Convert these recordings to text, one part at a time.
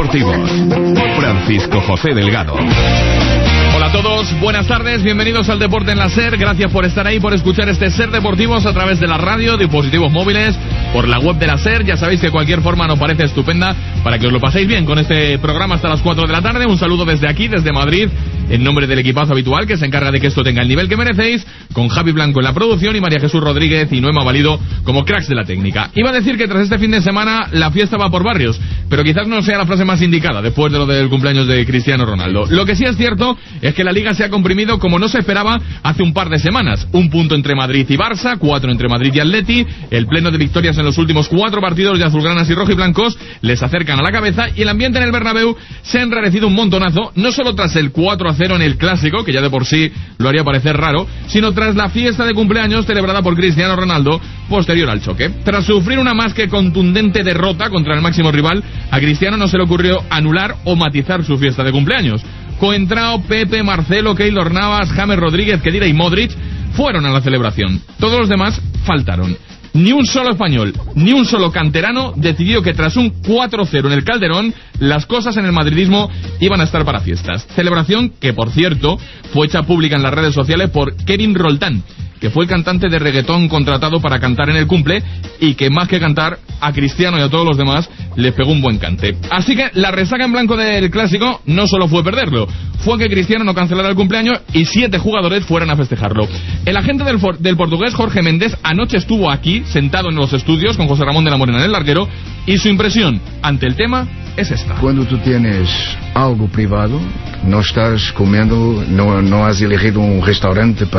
Deportivos. Francisco José Delgado. Hola a todos, buenas tardes, bienvenidos al Deporte en la SER. Gracias por estar ahí, por escuchar este SER Deportivos a través de la radio, dispositivos móviles, por la web de la SER. Ya sabéis que cualquier forma nos parece estupenda para que os lo paséis bien con este programa hasta las 4 de la tarde. Un saludo desde aquí, desde Madrid, en nombre del equipazo habitual que se encarga de que esto tenga el nivel que merecéis, con Javi Blanco en la producción y María Jesús Rodríguez y Noema Valido como cracks de la técnica. Iba a decir que tras este fin de semana la fiesta va por barrios, pero quizás no sea la frase más indicada después de lo del cumpleaños de Cristiano Ronaldo. Lo que sí es cierto es que la Liga se ha comprimido como no se esperaba hace un par de semanas. Un punto entre Madrid y Barça, 4 entre Madrid y Atleti, el pleno de victorias en los últimos 4 partidos de azulgranas y rojiblancos les acercan a la cabeza y el ambiente en el Bernabéu se ha enrarecido un montonazo, no solo tras el 4-0 en el Clásico, que ya de por sí lo haría parecer raro, sino tras la fiesta de cumpleaños celebrada por Cristiano Ronaldo posterior al choque. Tras sufrir una más que contundente derrota contra el máximo rival, a Cristiano no se le ocurrió anular o matizar su fiesta de cumpleaños. Coentrao, Pepe, Marcelo, Keylor Navas, James Rodríguez, Khedira y Modric fueron a la celebración. Todos los demás faltaron. Ni un solo español, ni un solo canterano decidió que tras un 4-0 en el Calderón, las cosas en el madridismo iban a estar para fiestas. Celebración que, por cierto, fue hecha pública en las redes sociales por Kevin Roldán, que fue el cantante de reggaetón contratado para cantar en el cumple y que más que cantar, a Cristiano y a todos los demás les pegó un buen cante. Así que la resaca en blanco del Clásico no solo fue perderlo, fue que Cristiano no cancelara el cumpleaños y 7 jugadores fueran a festejarlo. El agente del portugués Jorge Méndez anoche estuvo aquí, sentado en los estudios con José Ramón de la Morena en el larguero, y su impresión ante el tema es esta. Cuando tú tienes algo privado, no estás comiendo, no has elegido un restaurante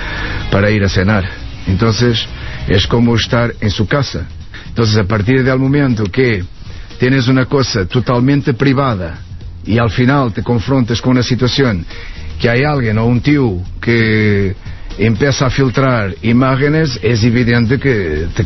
para ir a cenar. Entonces es como estar en su casa. Entonces, a partir del momento que tienes una cosa totalmente privada y al final te confrontas con una situación que hay alguien o un tío que empieza a filtrar imágenes, es evidente que te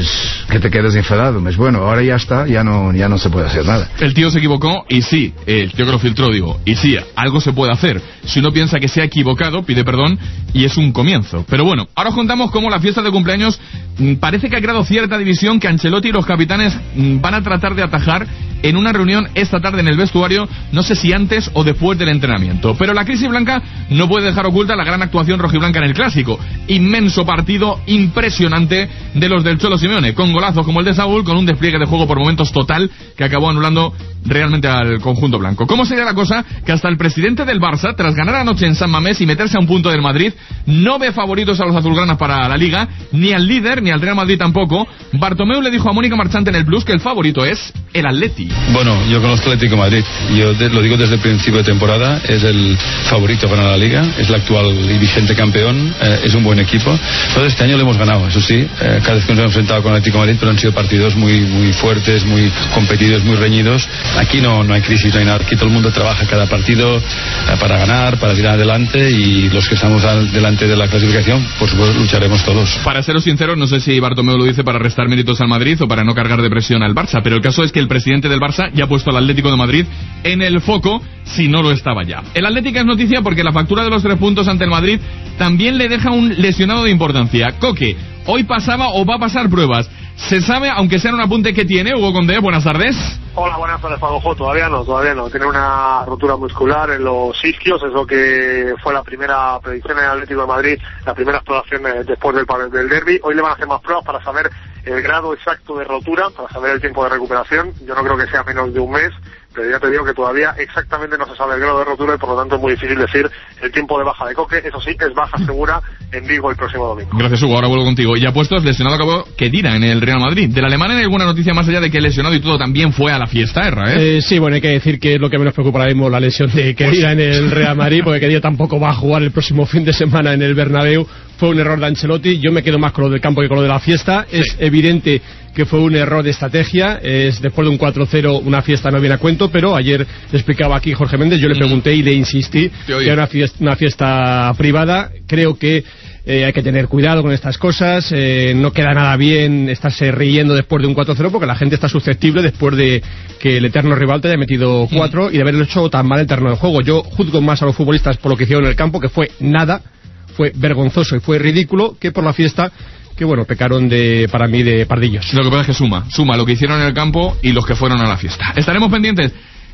quedas enfadado. Pero bueno, ahora ya está, ya no se puede hacer nada. El tío se equivocó y sí, el tío que lo filtró, digo, y sí, algo se puede hacer. Si uno piensa que se ha equivocado, pide perdón y es un comienzo. Pero bueno, ahora os contamos cómo la fiesta de cumpleaños parece que ha creado cierta división que Ancelotti y los capitanes van a tratar de atajar en una reunión esta tarde en el vestuario, no sé si antes o después del entrenamiento. Pero la crisis blanca no puede dejar oculta la gran actuación rojiblanca en el Clásico. Inmenso partido, impresionante de los del Cholo Simeone, con golazos como el de Saúl, con un despliegue de juego por momentos total que acabó anulando realmente al conjunto blanco. ¿Cómo sería la cosa? Que hasta el presidente del Barça, tras ganar anoche en San Mamés y meterse a un punto del Madrid, no ve favoritos a los azulgranas para la Liga, ni al líder, ni al Real Madrid tampoco. Bartomeu le dijo a Mónica Marchante en el Plus que el favorito es el Atleti. Bueno, yo conozco el Atlético de Madrid, yo lo digo desde el principio de temporada, es el favorito para la Liga, es el actual y vigente campeón, es un buen equipo. Entonces este año lo hemos ganado, eso sí, cada vez que nos hemos enfrentado con el Atlético de Madrid, pero han sido partidos muy, muy fuertes, muy competidos, muy reñidos. Aquí no hay crisis, no hay nada, aquí todo el mundo trabaja cada partido para ganar, para tirar adelante, y los que estamos delante de la clasificación, por supuesto lucharemos todos. Para seros sinceros, no sé si Bartomeu lo dice para restar méritos al Madrid o para no cargar de presión al Barça, pero el caso es que el presidente del Barça ya ha puesto al Atlético de Madrid en el foco, si no lo estaba ya. El Atlético es noticia porque la factura de los 3 puntos ante el Madrid también le deja un lesionado de importancia. Coque, hoy pasaba o va a pasar pruebas. ¿Se sabe, aunque sea un apunte, que tiene Hugo Condé? Buenas tardes. Hola, buenas tardes, Pagojo. Todavía no. Tiene una rotura muscular en los isquios, es lo que fue la primera predicción en el Atlético de Madrid, la primera exploración después del derbi. Hoy le van a hacer más pruebas para saber el grado exacto de rotura, para saber el tiempo de recuperación. Yo no creo que sea menos de un mes, pero ya te digo que todavía exactamente no se sabe el grado de rotura y por lo tanto es muy difícil decir el tiempo de baja de Coque. Eso sí, es baja segura en Vigo el próximo domingo. Gracias, Hugo. Ahora vuelvo contigo. Ya puestos, lesionado acabó Khedira en el Real Madrid. ¿Del alemán hay alguna noticia más allá de que lesionado y todo también fue a la fiesta, Erra? Sí, bueno, hay que decir que es lo que menos preocupa ahora mismo, la lesión de Khedira en el Real Madrid, porque Khedira tampoco va a jugar el próximo fin de semana en el Bernabéu. Fue un error de Ancelotti. Yo me quedo más con lo del campo que con lo de la fiesta. Sí. Es evidente que fue un error de estrategia. Después de un 4-0 una fiesta no viene a cuento, pero ayer le explicaba aquí Jorge Méndez, yo le pregunté y le insistí que era una fiesta privada. Creo que hay que tener cuidado con estas cosas, no queda nada bien estarse riendo después de un 4-0 porque la gente está susceptible después de que el eterno rival te haya metido 4 y de haberlo hecho tan mal el terreno de juego. Yo juzgo más a los futbolistas por lo que hicieron en el campo, que fue nada, fue vergonzoso y fue ridículo, que por la fiesta, que bueno, pecaron para mí de pardillos. Lo que pasa es que suma lo que hicieron en el campo y los que fueron a la fiesta. Estaremos pendientes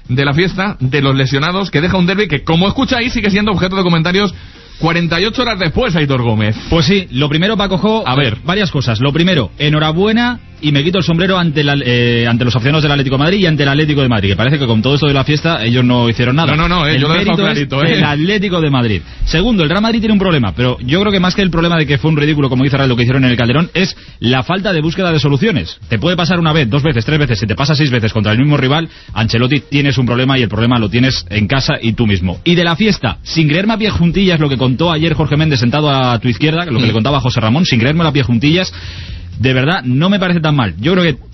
de la fiesta, de los lesionados, que deja un derbi que, como escucháis, sigue siendo objeto de comentarios 48 horas después, Aitor Gómez. Pues sí, lo primero, Paco Jo, a ver, varias cosas. Lo primero, enhorabuena, y me quito el sombrero ante los aficionados del Atlético de Madrid y ante el Atlético de Madrid, que parece que con todo esto de la fiesta ellos no hicieron nada. No, yo lo he dejado clarito. El Atlético de Madrid. Segundo, el Real Madrid tiene un problema, pero yo creo que más que el problema de que fue un ridículo, como dice Real, lo que hicieron en el Calderón, es la falta de búsqueda de soluciones. Te puede pasar una vez, 2 veces, 3 veces, si te pasa 6 veces contra el mismo rival, Ancelotti, tienes un problema, y el problema lo tienes en casa y tú mismo. Y de la fiesta, sin creerme a pie juntillas lo que contó ayer Jorge Méndez sentado a tu izquierda, lo que le contaba a José Ramón, sin creerme a pie juntillas, de verdad no me parece tan mal. Yo creo que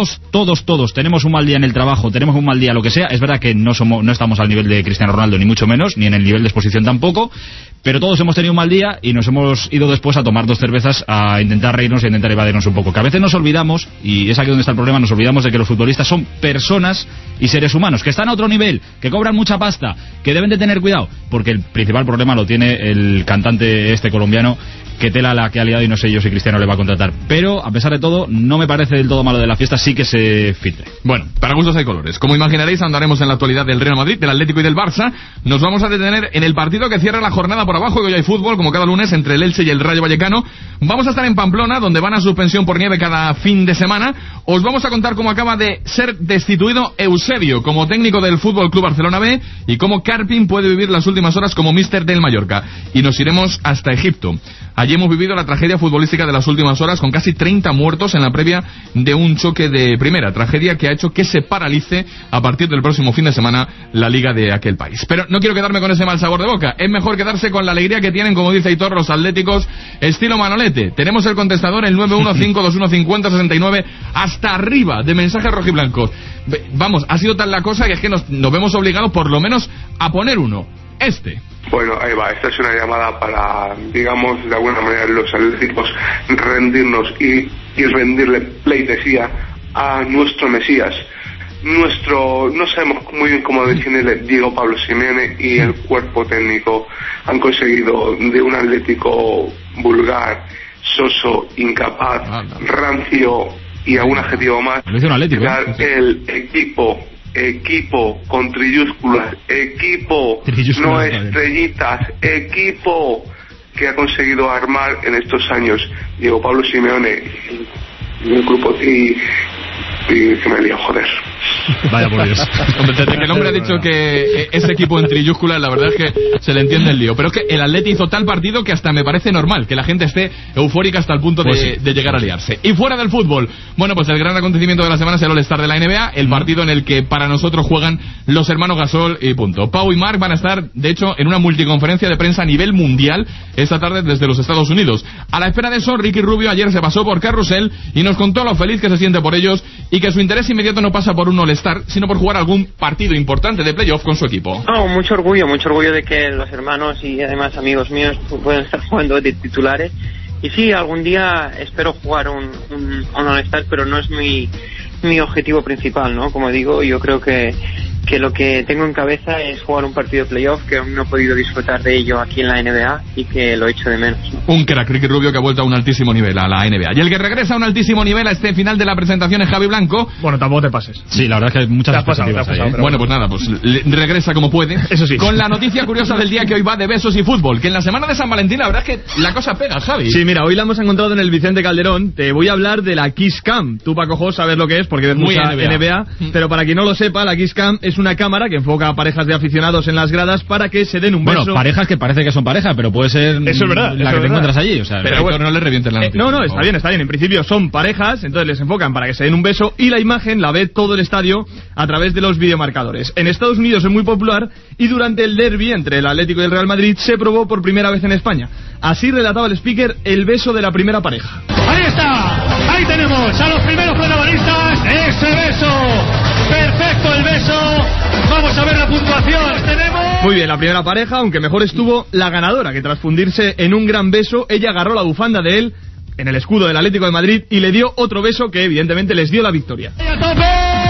todos tenemos un mal día en el trabajo, tenemos un mal día lo que sea. Es verdad que no estamos al nivel de Cristiano Ronaldo, ni mucho menos, ni en el nivel de exposición tampoco, pero todos hemos tenido un mal día y nos hemos ido después a tomar 2 cervezas a intentar reírnos y a intentar evadirnos un poco. Que a veces nos olvidamos, y es aquí donde está el problema, nos olvidamos de que los futbolistas son personas y seres humanos, que están a otro nivel, que cobran mucha pasta, que deben de tener cuidado, porque el principal problema lo tiene el cantante colombiano, que tela la que ha liado, y no sé yo si Cristiano le va a contratar. Pero, a pesar de todo, no me parece del todo malo de la fiesta, sí que se filtre. Bueno, para gustos hay colores. Como imaginaréis, andaremos en la actualidad del Real Madrid, del Atlético y del Barça. Nos vamos a detener en el partido que cierra la jornada por abajo, y hoy hay fútbol, como cada lunes, entre el Elche y el Rayo Vallecano. Vamos a estar en Pamplona, donde van a suspensión por nieve cada fin de semana. Os vamos a contar cómo acaba de ser destituido Eusebio como técnico del Fútbol Club Barcelona B, y cómo Carpin puede vivir las últimas horas como míster del Mallorca. Y nos iremos hasta Egipto. Allí hemos vivido la tragedia futbolística de las últimas horas, con casi 30 muertos en la previa de un choque de primera. Tragedia que ha hecho que se paralice a partir del próximo fin de semana la liga de aquel país. Pero no quiero quedarme con ese mal sabor de boca. Es mejor quedarse con la alegría que tienen, como dice Aitor, los atléticos estilo Manolete. Tenemos el contestador, el 915215069, hasta arriba de mensajes rojiblancos. Vamos, ha sido tal la cosa que es que nos vemos obligados por lo menos a poner uno. Bueno, ahí va, esta es una llamada para, digamos, de alguna manera los atléticos rendirnos y rendirle pleitesía a nuestro Mesías. No sabemos muy bien cómo definirle, Diego Pablo Simeone y el cuerpo técnico han conseguido de un Atlético vulgar, soso, incapaz, rancio y algún adjetivo más, dar el equipo con trillúsculas, no estrellitas, equipo que ha conseguido armar en estos años Diego Pablo Simeone y el grupo y que me lío, joder. Vaya por Dios. Desde que el hombre ha dicho que ese equipo en trillúsculas, la verdad es que se le entiende el lío. Pero es que el Atleti hizo tal partido que hasta me parece normal que la gente esté eufórica hasta el punto de llegar a liarse. Y fuera del fútbol, bueno, pues el gran acontecimiento de la semana es el All-Star de la NBA, el partido en el que para nosotros juegan los hermanos Gasol y punto. Pau y Marc van a estar, de hecho, en una multiconferencia de prensa a nivel mundial esta tarde desde los Estados Unidos. A la espera de eso, Ricky Rubio ayer se pasó por Carrusel y nos contó lo feliz que se siente por ellos, y que su interés inmediato no pasa por un All-Star, sino por jugar algún partido importante de playoff con su equipo. No, mucho orgullo de que los hermanos y además amigos míos puedan estar jugando de titulares. Y sí, algún día espero jugar un All-Star, pero no es mi objetivo principal, ¿no? Como digo, yo creo que lo que tengo en cabeza es jugar un partido de playoff, que aún no he podido disfrutar de ello aquí en la NBA y que lo echo de menos. Un crack, Ricky Rubio, que ha vuelto a un altísimo nivel a la NBA. Y el que regresa a un altísimo nivel a este final de la presentación es Javi Blanco. Bueno, tampoco te pases. Sí, la verdad es que hay muchas expectativas ahí, ¿eh? Bueno, pues nada, pues regresa como puede. Eso sí. Con la noticia curiosa del día, que hoy va de besos y fútbol. Que en la semana de San Valentín la verdad es que la cosa pega, Javi. Sí, mira, hoy la hemos encontrado en el Vicente Calderón. Te voy a hablar de la Kiss Cam. Tú, Paco Jo, sabes lo que es porque ves mucha NBA. Pero para quien no lo sepa, la Kiss Cam es una cámara que enfoca a parejas de aficionados en las gradas para que se den un beso. Bueno, parejas que parece que son pareja, pero puede ser eso es verdad, la que te encuentras allí. O sea, pero bueno, no le revienten la noticia. No, está bien. En principio son parejas, entonces les enfocan para que se den un beso y la imagen la ve todo el estadio a través de los videomarcadores. En Estados Unidos es muy popular y durante el derbi entre el Atlético y el Real Madrid se probó por primera vez en España. Así relataba el speaker el beso de la primera pareja. Ahí está, ahí tenemos a los primeros protagonistas, ese beso, perfecto el beso, vamos a ver la puntuación, tenemos... Muy bien, la primera pareja, aunque mejor estuvo la ganadora, que tras fundirse en un gran beso, ella agarró la bufanda de él en el escudo del Atlético de Madrid y le dio otro beso que evidentemente les dio la victoria. ¡A tope!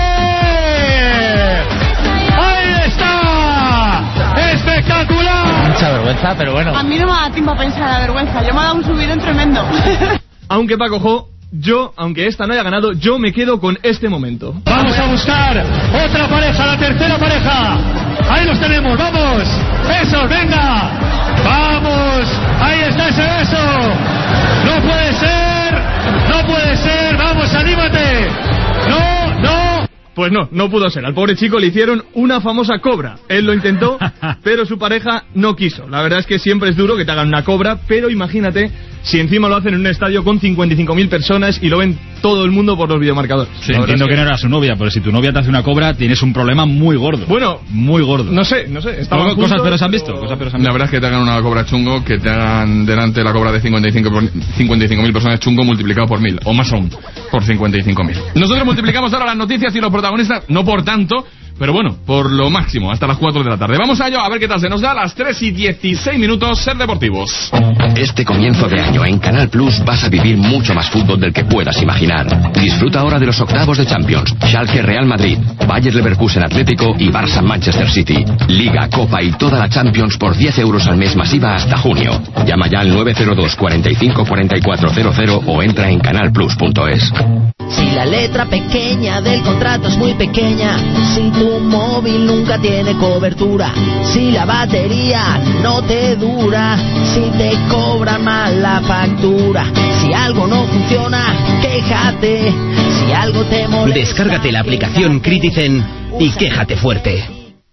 ¡Ahí está! ¡Espectacular! Mucha vergüenza, pero bueno. A mí no me da tiempo a pensar la vergüenza, yo me ha dado un subidón tremendo. Aunque Paco Jo, yo, aunque esta no haya ganado, yo me quedo con este momento. Vamos a buscar otra pareja, la tercera pareja. Ahí los tenemos, vamos. Besos, venga. Vamos. Ahí está ese beso. No puede ser. No puede ser. Vamos, anímate. No. Pues no pudo ser. Al pobre chico le hicieron una famosa cobra. Él lo intentó, pero su pareja no quiso. La verdad es que siempre es duro que te hagan una cobra, pero imagínate si encima lo hacen en un estadio con 55.000 personas y lo ven todo el mundo por los videomarcadores. Sí, entiendo que no era su novia, pero si tu novia te hace una cobra, tienes un problema muy gordo. Bueno, muy gordo. No sé. Cosas pero se han visto. La verdad es que te hagan una cobra chungo, que te hagan delante la cobra de 55.000 personas chungo multiplicado por 1.000, o más aún, por 55.000. Nosotros multiplicamos ahora las noticias y los protagonistas, no por tanto, pero bueno, por lo máximo, hasta las 4 de la tarde. Vamos a ello, a ver qué tal se nos da. A las 3:16, Ser Deportivos. Este comienzo de año en Canal Plus vas a vivir mucho más fútbol del que puedas imaginar. Disfruta ahora de los octavos de Champions, Schalke Real Madrid, Bayer Leverkusen Atlético y Barça Manchester City. Liga, Copa y toda la Champions por 10 euros al mes masiva hasta junio. Llama ya al 902 45 4400 o entra en canalplus.es. Si la letra pequeña del contrato es muy pequeña, si tu móvil nunca tiene cobertura, si la batería no te dura, si te cobran mal la factura, si algo no funciona, quéjate, si algo te molesta. Descárgate la aplicación Critizen y quéjate fuerte.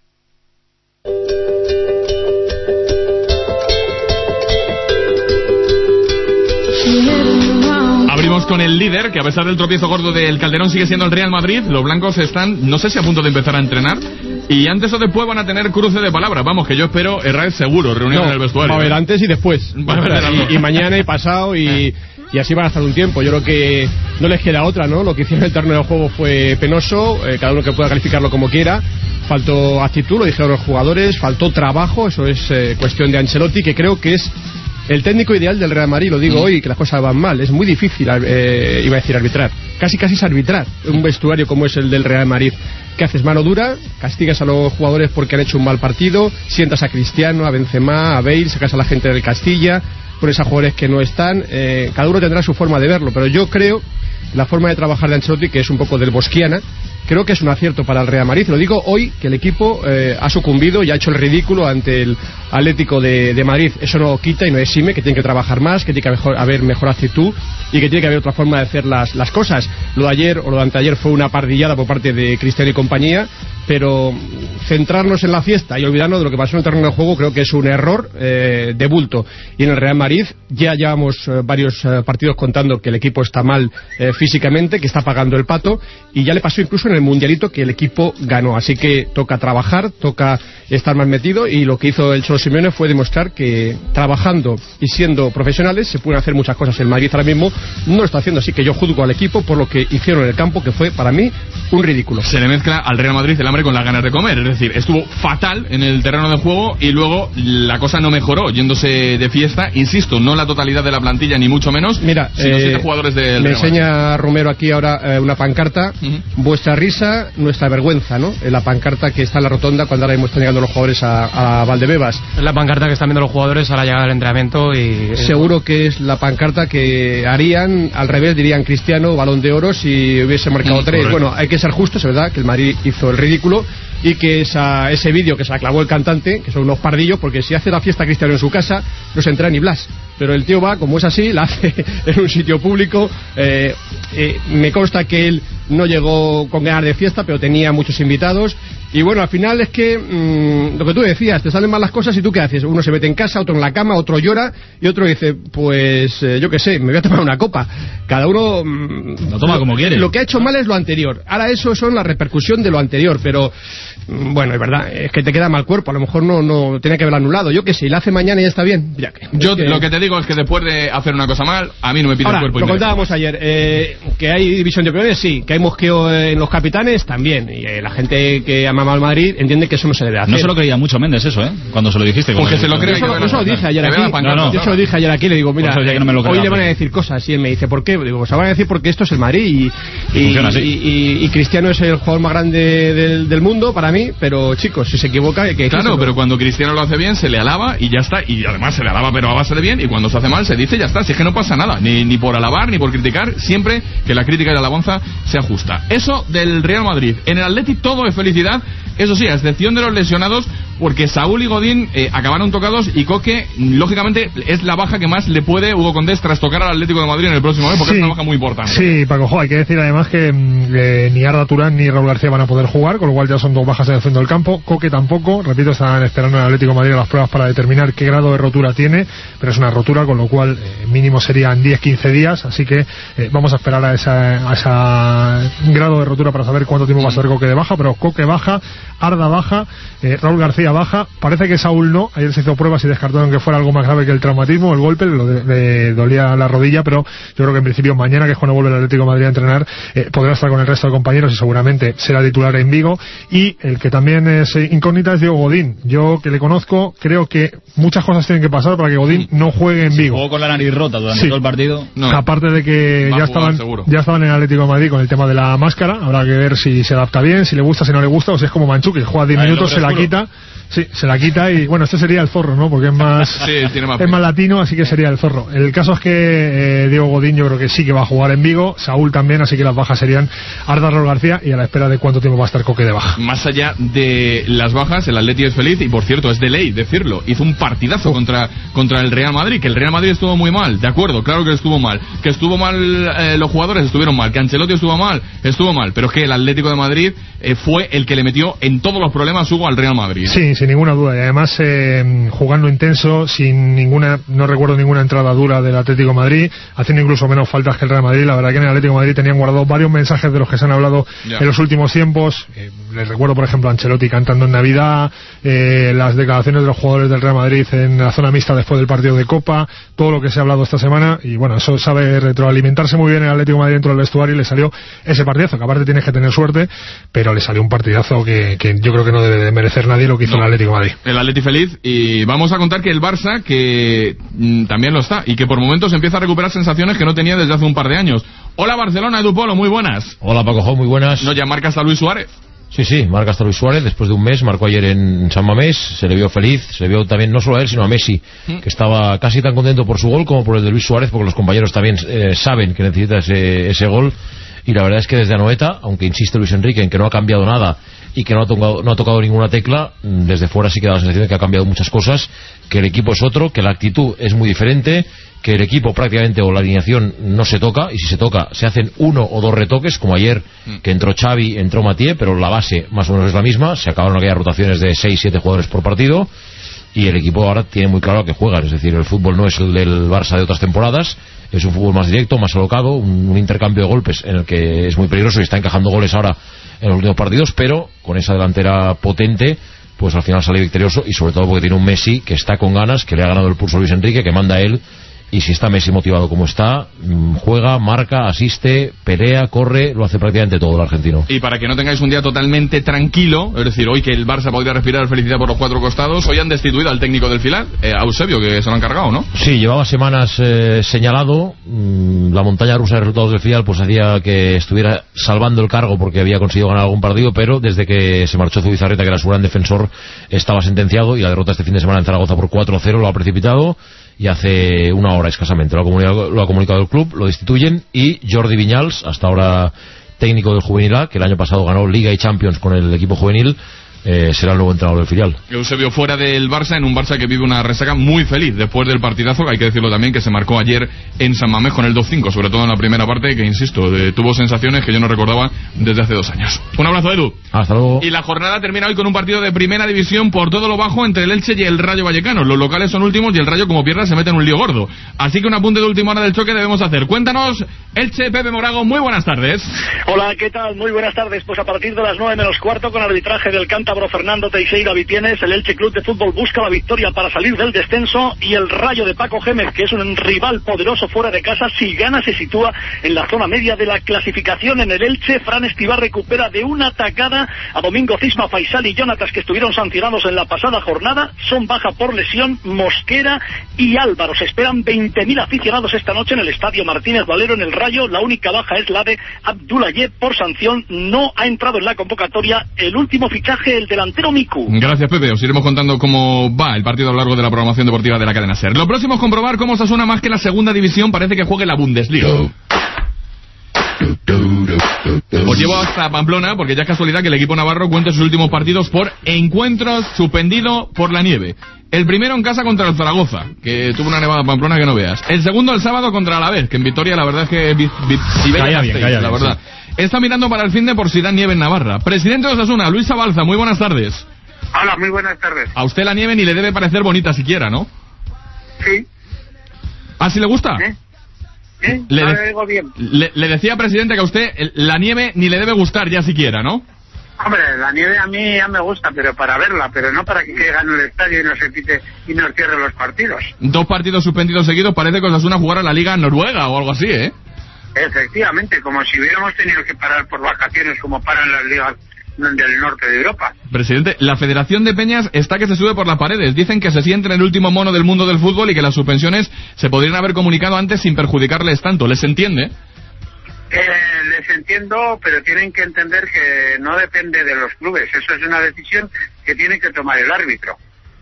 Abrimos con el líder, que a pesar del tropiezo gordo del Calderón sigue siendo el Real Madrid. Los blancos están, no sé si a punto de empezar a entrenar, y antes o después van a tener cruce de palabras. Vamos, que yo espero, Herrera seguro, reunión en el vestuario. Va a haber antes y después. Y mañana y pasado y así van a estar un tiempo. Yo creo que no les queda otra, ¿no? Lo que hicieron en el terreno de juego fue penoso, cada uno que pueda calificarlo como quiera. Faltó actitud, lo dijeron los jugadores, faltó trabajo, eso es cuestión de Ancelotti, que creo que es el técnico ideal del Real Madrid. Lo digo hoy, que las cosas van mal, es muy difícil, iba a decir arbitrar, casi es arbitrar un vestuario como es el del Real Madrid. ¿Qué haces? Mano dura, castigas a los jugadores porque han hecho un mal partido, sientas a Cristiano, a Benzema, a Bale, sacas a la gente del Castilla, pones a jugadores que no están, cada uno tendrá su forma de verlo, pero yo creo la forma de trabajar de Ancelotti, que es un poco del bosquiana, creo que es un acierto para el Real Madrid. Lo digo hoy, que el equipo ha sucumbido y ha hecho el ridículo ante el Atlético de Madrid. Eso no quita y no exime que tiene que trabajar más, que tiene que haber mejor actitud y que tiene que haber otra forma de hacer las cosas. Lo de ayer o lo de anteayer fue una pardillada por parte de Cristiano y compañía, pero centrarnos en la fiesta y olvidarnos de lo que pasó en el terreno de juego creo que es un error de bulto. Y en el Real Madrid ya llevamos varios partidos contando que el equipo está mal físicamente, que está pagando el pato, y ya le pasó incluso en el Mundialito que el equipo ganó. Así que toca trabajar, toca estar más metido, y lo que hizo el Cholo Simeone fue demostrar que trabajando y siendo profesionales se pueden hacer muchas cosas. El Madrid ahora mismo no lo está haciendo, así que yo juzgo al equipo por lo que hicieron en el campo, que fue para mí un ridículo. Se le mezcla al Real Madrid el hambre con las ganas de comer, es decir, estuvo fatal en el terreno de juego y luego la cosa no mejoró yéndose de fiesta. Insisto, no la totalidad de la plantilla ni mucho menos. Mira, sino 7 jugadores del me Real Madrid. enseña Romero aquí ahora una pancarta, vuestra risa, nuestra vergüenza, ¿no? La pancarta que está en la rotonda cuando ahora mismo están llegando los jugadores a Valdebebas. Es la pancarta que están viendo los jugadores a la llegada del entrenamiento y... Seguro que es la pancarta que harían, al revés, dirían Cristiano, Balón de Oro, si hubiese marcado 3. Correcto. Bueno, hay que ser justos, es verdad que el Madrid hizo el ridículo y que ese vídeo que se la clavó el cantante, que son unos pardillos, porque si hace la fiesta Cristiano en su casa, no se entra ni Blas. Pero el tío va, como es así, la hace en un sitio público. Me consta que él no llegó con ganas de fiesta, pero tenía muchos invitados. Y bueno, al final es que lo que tú decías, te salen mal las cosas y tú qué haces. Uno se mete en casa, otro en la cama, otro llora y otro dice, pues yo qué sé, me voy a tomar una copa. Cada uno lo toma como quiere. Lo que ha hecho mal es lo anterior. Ahora eso son la repercusión de lo anterior, pero bueno, es verdad, es que te queda mal cuerpo. A lo mejor no tenía que haberlo anulado. Yo qué sé, y la hace mañana y ya está bien. Ya, yo lo que te digo es que después de hacer una cosa mal, a mí no me pide el cuerpo. Lo contábamos ayer, que hay división de opiniones, sí, que hay mosqueo en los capitanes también, y la gente que ama mal al Madrid, entiende que eso no se debe hacer. No se lo creía mucho Méndez eso, cuando se lo dijiste. Porque se lo cree. Yo se lo dije ayer aquí. Yo se lo dije ayer aquí, le digo, mira, hoy le van a decir cosas, y él me dice, ¿por qué? Digo, pues van a decir porque esto es el Madrid y Cristiano es el jugador más grande del mundo para mí, pero chicos, si se equivoca hay que decirlo. Claro, pero cuando Cristiano lo hace bien se le alaba y ya está, y además se le alaba pero a base de bien, y cuando se hace mal se dice ya está, si es que no pasa nada, ni por alabar ni por criticar, siempre que la crítica y la alabanza sea justa. Eso del Real Madrid. En el Atleti todo es felicidad, eso sí, a excepción de los lesionados, porque Saúl y Godín acabaron tocados, y Coque, lógicamente, es la baja que más le puede Hugo Condés trastocar al Atlético de Madrid en el próximo mes, porque es una baja muy importante. Sí, Paco, hay que decir además que ni Arda Turán ni Raúl García van a poder jugar, con lo cual ya son 2 bajas en el centro del campo. Coque tampoco, repito, están esperando al Atlético de Madrid a las pruebas para determinar qué grado de rotura tiene, pero es una rotura, con lo cual mínimo serían 10-15 días, así que vamos a esperar a ese grado de rotura para saber cuánto tiempo va a ser Coque de baja, pero Coque baja, Arda baja, Raúl García baja, parece que Saúl no, ayer se hizo pruebas y descartaron que fuera algo más grave que el traumatismo, el golpe, le dolía la rodilla, pero yo creo que en principio mañana, que es cuando vuelve el Atlético de Madrid a entrenar, podrá estar con el resto de compañeros y seguramente será titular en Vigo. Y el que también es incógnita es Diego Godín. Yo, que le conozco, creo que muchas cosas tienen que pasar para que Godín no juegue en Vigo. Jugó con la nariz rota durante todo el partido. No. Aparte de que ya estaban en el Atlético de Madrid con el tema de la máscara, habrá que ver si se adapta bien, si le gusta, si no le gusta, o si es como Manchu, que juega 10 minutos, se la quita. Sí, se la quita y bueno, este sería el Zorro, ¿no? Porque es más más latino, así que sería el Zorro. El caso es que Diego Godín yo creo que sí que va a jugar en Vigo, Saúl también, así que las bajas serían Arda, Raúl García, y a la espera de cuánto tiempo va a estar Coque de baja. Más allá de las bajas, el Atleti es feliz, y por cierto, es de ley decirlo, hizo un partidazo contra el Real Madrid, que el Real Madrid estuvo muy mal, de acuerdo, claro que estuvo mal, los jugadores estuvieron mal, que Ancelotti estuvo mal, pero es que el Atlético de Madrid fue el que le metió en todos los problemas, Hugo, al Real Madrid. Sí, sin ninguna duda, y además jugando intenso, no recuerdo ninguna entrada dura del Atlético de Madrid, haciendo incluso menos faltas que el Real Madrid. La verdad que en el Atlético de Madrid tenían guardados varios mensajes de los que se han hablado en los últimos tiempos. Les recuerdo, por ejemplo, a Ancelotti cantando en Navidad, las declaraciones de los jugadores del Real Madrid en la zona mixta después del partido de Copa, todo lo que se ha hablado esta semana, y bueno, eso sabe retroalimentarse muy bien el Atlético de Madrid dentro del vestuario, y le salió ese partidazo, que aparte tienes que tener suerte, pero le salió un partidazo que yo creo que no debe de merecer nadie lo que hizo el Atlético de Madrid. El Atleti feliz, y vamos a contar que el Barça, que también lo está, y que por momentos empieza a recuperar sensaciones que no tenía desde hace un par de años. Hola Barcelona, Edu Polo, muy buenas. Hola Paco, muy buenas. No, ya marca hasta Luis Suárez. Sí, marca hasta Luis Suárez después de un mes, marcó ayer en San Mamés, se le vio feliz, se le vio también no solo a él sino a Messi, que estaba casi tan contento por su gol como por el de Luis Suárez, porque los compañeros también saben que necesita ese gol. Y la verdad es que desde Anoeta, aunque insiste Luis Enrique en que no ha cambiado nada y que no ha tocado ninguna tecla, desde fuera sí que da la sensación de que ha cambiado muchas cosas, que el equipo es otro, que la actitud es muy diferente, que el equipo prácticamente, o la alineación, no se toca, y si se toca se hacen 1 o 2 retoques, como ayer que entró Xavi, entró Mathieu, pero la base más o menos es la misma. Se acabaron aquellas rotaciones de 6-7 jugadores por partido, y el equipo ahora tiene muy claro a qué juega. Es decir, el fútbol no es el del Barça de otras temporadas, es un fútbol más directo, más alocado, un intercambio de golpes en el que es muy peligroso, y está encajando goles ahora en los últimos partidos, pero con esa delantera potente, pues al final sale victorioso, y sobre todo porque tiene un Messi que está con ganas, que le ha ganado el pulso a Luis Enrique, que manda a él. Y si está Messi motivado como está, juega, marca, asiste, pelea, corre, lo hace prácticamente todo el argentino. Y para que no tengáis un día totalmente tranquilo, es decir, hoy que el Barça podría respirar felicidad por los 4 costados, hoy han destituido al técnico del filial, a Eusebio, que se lo han cargado, ¿no? Sí, llevaba semanas señalado. La montaña rusa de resultados del filial pues hacía que estuviera salvando el cargo porque había conseguido ganar algún partido, pero desde que se marchó Zubizarreta, que era su gran defensor, estaba sentenciado, y la derrota este fin de semana en Zaragoza por 4-0 lo ha precipitado. Y hace una hora escasamente lo ha comunicado el club, lo destituyen, y Jordi Viñals, hasta ahora técnico del Juvenil A, que el año pasado ganó Liga y Champions con el equipo juvenil, será el nuevo entrenador del filial. Eusebio fuera del Barça, en un Barça que vive una resaca muy feliz después del partidazo, que hay que decirlo también, que se marcó ayer en San Mamés con el 2-5, sobre todo en la primera parte, que insisto, tuvo sensaciones que yo no recordaba desde hace 2 años. Un abrazo, Edu. Hasta luego. Y la jornada termina hoy con un partido de primera división por todo lo bajo entre el Elche y el Rayo Vallecano. Los locales son últimos y el Rayo, como pierda, se mete en un lío gordo. Así que un apunte de última hora del choque debemos hacer. Cuéntanos, Elche, Pepe Morago, muy buenas tardes. Hola, ¿qué tal? Muy buenas tardes. Pues a partir de las 9 menos cuarto, con arbitraje del Canta cántabro Fernando Teixeira Vitienes, el Elche Club de Fútbol busca la victoria para salir del descenso, y el Rayo de Paco Gémez, que es un rival poderoso fuera de casa, si gana se sitúa en la zona media de la clasificación. En el Elche, Fran Escribá recupera de una atacada a Domingo Cisma, Faisal y Jonatas, que estuvieron sancionados en la pasada jornada. Son baja por lesión Mosquera y Álvaro. Se esperan 20.000 aficionados esta noche en el Estadio Martínez Valero. En el Rayo, la única baja es la de Abdoulaye por sanción. No ha entrado en la convocatoria el último fichaje, el delantero Miku. Gracias, Pepe. Os iremos contando cómo va el partido a lo largo de la programación deportiva de la cadena SER. Lo próximo es comprobar cómo Osasuna, más que la segunda división, parece que juegue la Bundesliga. Os llevo hasta Pamplona, porque ya es casualidad que el equipo navarro cuente sus últimos partidos por encuentros suspendido por la nieve. El primero en casa contra el Zaragoza, que tuvo una nevada Pamplona que no veas. El segundo el sábado contra el Alavés, que en Vitoria la verdad es que Calla bien, la verdad. Sí. Está mirando para el finde por si da nieve en Navarra. Presidente de Osasuna, Luis Zabalza, muy buenas tardes. Hola, muy buenas tardes. A usted la nieve ni le debe parecer bonita siquiera, ¿no? Sí. ¿Ah, sí le gusta? Bien. Le decía, presidente, que a usted la nieve ni le debe gustar ya siquiera, ¿no? Hombre, la nieve a mí ya me gusta, pero para verla, pero no para que caiga en el estadio y no se pite y nos cierre los partidos. 2 partidos suspendidos seguidos, parece que Osasuna jugara la Liga Noruega o algo así, ¿eh? Efectivamente, como si hubiéramos tenido que parar por vacaciones como paran las ligas del norte de Europa. Presidente, la Federación de Peñas está que se sube por las paredes. Dicen que se sienten el último mono del mundo del fútbol y que las suspensiones se podrían haber comunicado antes sin perjudicarles tanto. ¿Les entiende? Les entiendo, pero tienen que entender que no depende de los clubes. Eso es una decisión que tiene que tomar el árbitro.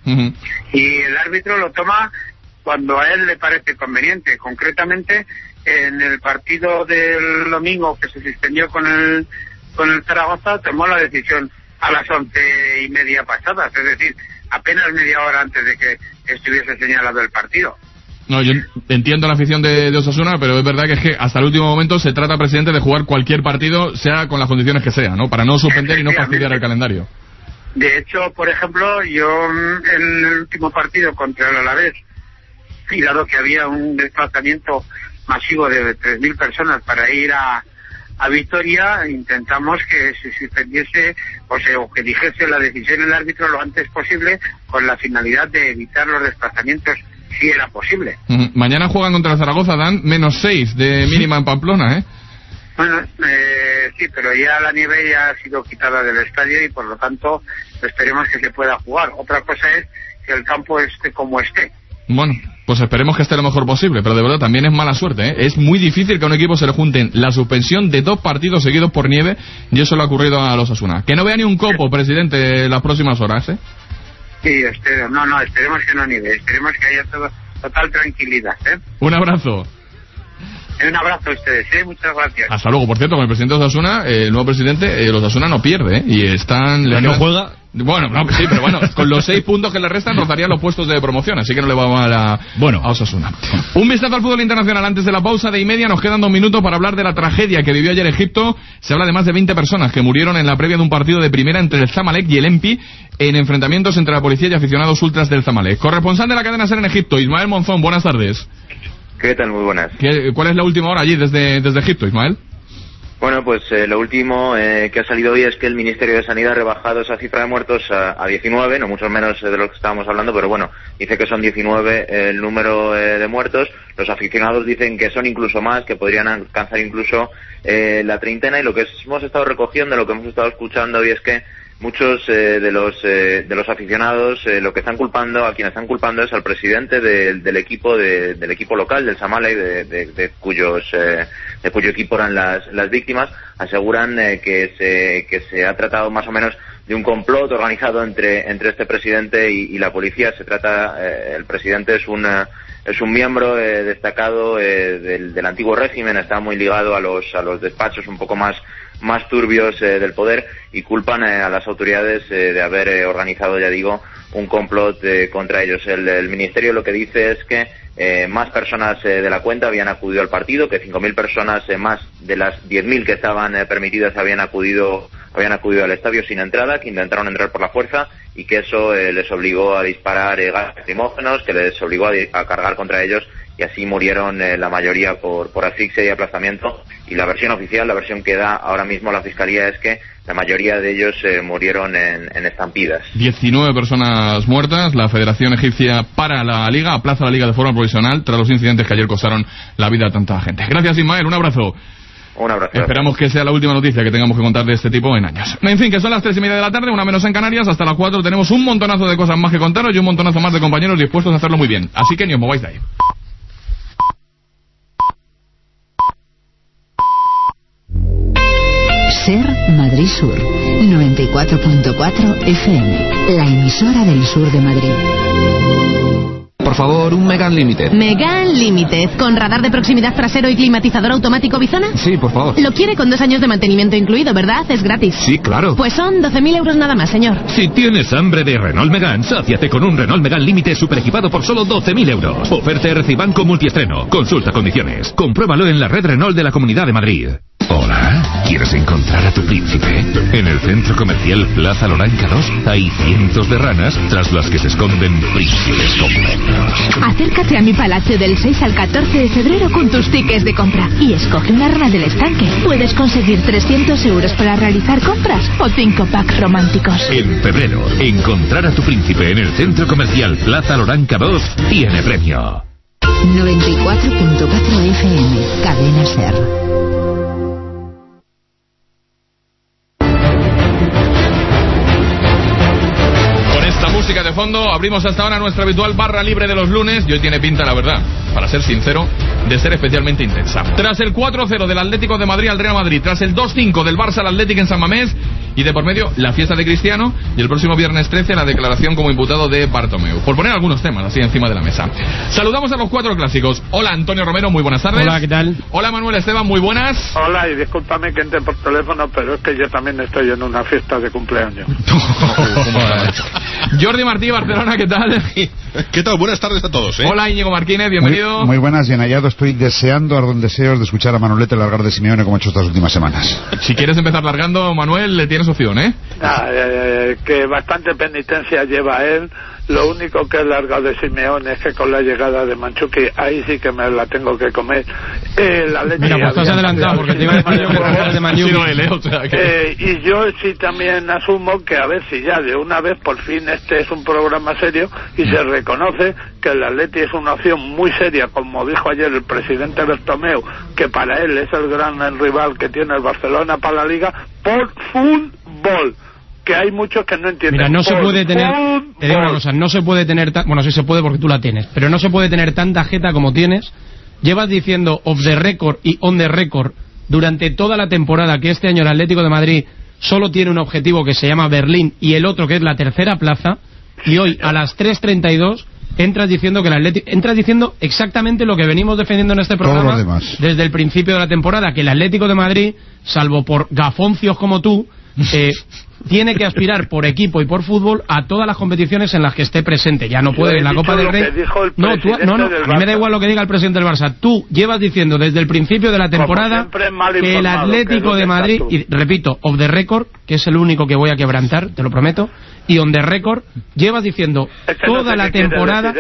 Y el árbitro lo toma cuando a él le parece conveniente. Concretamente, en el partido del domingo que se suspendió con el Zaragoza, tomó la decisión a las 11:30 pasadas, es decir, apenas media hora antes de que estuviese señalado el partido. No, yo entiendo la afición de Osasuna, pero es verdad que es que hasta el último momento se trata, presidente, de jugar cualquier partido, sea con las condiciones que sea, ¿no? Para no suspender y no fastidiar el calendario. De hecho, por ejemplo, yo en el último partido contra el Alavés, y dado que había un desplazamiento masivo de 3.000 personas para ir a Vitoria, intentamos que se suspendiese o que dijese la decisión el árbitro lo antes posible, con la finalidad de evitar los desplazamientos si era posible. Mañana juegan contra el Zaragoza, dan -6 de mínima en Pamplona, ¿eh? Bueno, sí, pero ya la nieve ya ha sido quitada del estadio y por lo tanto esperemos que se pueda jugar. Otra cosa es que el campo esté como esté. Bueno, pues esperemos que esté lo mejor posible, pero de verdad también es mala suerte, ¿eh? Es muy difícil que a un equipo se le junten la suspensión de 2 partidos seguidos por nieve, y eso le ha ocurrido a los Osasuna. Que no vea ni un copo, presidente, las próximas horas, ¿eh? Sí, esperemos que no nieve, esperemos que haya total tranquilidad, ¿eh? Un abrazo. Un abrazo a ustedes, muchas gracias. Hasta luego. Por cierto, con el presidente de Osasuna, el nuevo presidente, el Osasuna no pierde, ¿eh? Y están... ¿No juega? Bueno, no, sí, pero bueno, con los 6 puntos que le restan rozarían los puestos de promoción, así que no le va mal a Osasuna. Un vistazo al fútbol internacional antes de la pausa de 1:30. Nos quedan 2 minutos para hablar de la tragedia que vivió ayer Egipto. Se habla de más de 20 personas que murieron en la previa de un partido de primera entre el Zamalek y el Empi, en enfrentamientos entre la policía y aficionados ultras del Zamalek. Corresponsal de la cadena SER en Egipto, Ismael Monzón, buenas tardes. ¿Qué tal? Muy buenas. ¿Cuál es la última hora allí desde Egipto, Ismael? Bueno, pues lo último que ha salido hoy es que el Ministerio de Sanidad ha rebajado esa cifra de muertos a 19, no mucho menos de lo que estábamos hablando, pero bueno, dice que son 19 el número de muertos. Los aficionados dicen que son incluso más, que podrían alcanzar incluso la treintena, y lo que hemos estado recogiendo, lo que hemos estado escuchando hoy es que muchos de los aficionados lo que están culpando, a quienes están culpando es al presidente del equipo local, del Zamalek, de cuyo equipo eran las víctimas. Aseguran que se ha tratado más o menos de un complot organizado entre este presidente y la policía. Se trata, el presidente es un miembro destacado del antiguo régimen, está muy ligado a los despachos un poco más turbios del poder, y culpan a las autoridades de haber organizado, ya digo, un complot contra ellos. El ministerio lo que dice es que más personas de la cuenta habían acudido al partido, que 5.000 personas más de las 10.000 que estaban permitidas habían acudido al estadio sin entrada, que intentaron entrar por la fuerza, y que eso les obligó a disparar gas lacrimógenos, que les obligó a cargar contra ellos, y así murieron la mayoría por asfixia y aplastamiento. Y la versión oficial, la versión que da ahora mismo la Fiscalía, es que la mayoría de ellos murieron en estampidas. 19 personas muertas. La Federación Egipcia para la Liga, aplaza la Liga de forma provisional tras los incidentes que ayer costaron la vida a tanta gente. Gracias, Ismael, un abrazo. Un abrazo. Esperamos que sea la última noticia que tengamos que contar de este tipo en años. En fin, que son las 3:30 de la tarde, 1 menos en Canarias. Hasta las 4 tenemos un montonazo de cosas más que contaros y un montonazo más de compañeros dispuestos a hacerlo muy bien. Así que ni os mováis de ahí. SER Madrid Sur 94.4 FM, la emisora del sur de Madrid. Por favor, un Megane Limited. Megane Limited, con radar de proximidad trasero y climatizador automático Bizona. Sí, por favor. Lo quiere con 2 años de mantenimiento incluido, ¿verdad? Es gratis. Sí, claro. Pues son 12.000 euros nada más, señor. Si tienes hambre de Renault Megane, sáciate con un Renault Megane Limited super equipado por solo 12.000 euros. Oferta RC Banco multiestreno. Consulta condiciones. Compruébalo en la red Renault de la Comunidad de Madrid. Hola, ¿quieres encontrar a tu príncipe? En el centro comercial Plaza Loranca 2 hay cientos de ranas tras las que se esconden príncipes completos. Acércate a mi palacio del 6 al 14 de febrero con tus tickets de compra y escoge una rana del estanque. Puedes conseguir 300 euros para realizar compras o 5 packs románticos. En febrero, encontrar a tu príncipe en el centro comercial Plaza Loranca 2 tiene premio. 94.4 FM, Cadena SER. Música de fondo, abrimos hasta ahora nuestra habitual barra libre de los lunes y hoy tiene pinta, la verdad, para ser sincero, de ser especialmente intensa. Tras el 4-0 del Atlético de Madrid al Real Madrid, tras el 2-5 del Barça al Atlético en San Mamés y de por medio la fiesta de Cristiano y el próximo viernes 13 la declaración como imputado de Bartomeu. Por poner algunos temas así encima de la mesa. Saludamos a los 4 clásicos. Hola Antonio Romero, muy buenas tardes. Hola, ¿qué tal? Hola Manuel Esteban, muy buenas. Hola, y discúlpame que entre por teléfono, pero es que yo también estoy en una fiesta de cumpleaños. Jordi Martí, Barcelona, ¿qué tal? ¿Qué tal? Buenas tardes a todos. Hola Íñigo Martínez, bienvenido. Muy buenas, y en hallado estoy deseando, ardón deseos de escuchar a Manolete largar de Simeone como ha hecho estas últimas semanas. Si quieres empezar largando, Manuel, le tienes opción, ¿eh? Que bastante penitencia lleva él. Lo único que he largado de Simeone es que con la llegada de Manchuki, ahí sí que me la tengo que comer. La leche. Mira, pues estás adelantado, porque te iba a decir yo que te de Manchuki. Y yo sí también asumo que a ver si ya de una vez por fin este es un programa serio y se reconoce que el Atleti es una opción muy seria, como dijo ayer el presidente Bartomeu, que para él es el gran rival que tiene el Barcelona para la Liga, por fútbol. Que hay muchos que no entienden. Mira, no se puede tener, te digo una cosa, no se puede tener, bueno, sí se puede porque tú la tienes, pero no se puede tener tanta jeta como tienes. Llevas diciendo off the record y on the record durante toda la temporada que este año el Atlético de Madrid solo tiene un objetivo que se llama Berlín y el otro que es la tercera plaza, y hoy a las 3:32 entras diciendo que el Atlético, entras diciendo exactamente lo que venimos defendiendo en este programa desde el principio de la temporada, que el Atlético de Madrid, salvo por gafoncios como tú, tiene que aspirar por equipo y por fútbol a todas las competiciones en las que esté presente. Ya no puede en la Copa del Rey. No, a mí me da igual lo que diga el presidente del Barça. Tú llevas diciendo desde el principio de la temporada que el Atlético de Madrid, y repito, off the record, que es el único que voy a quebrantar, te lo prometo, y on the record, llevas diciendo toda la temporada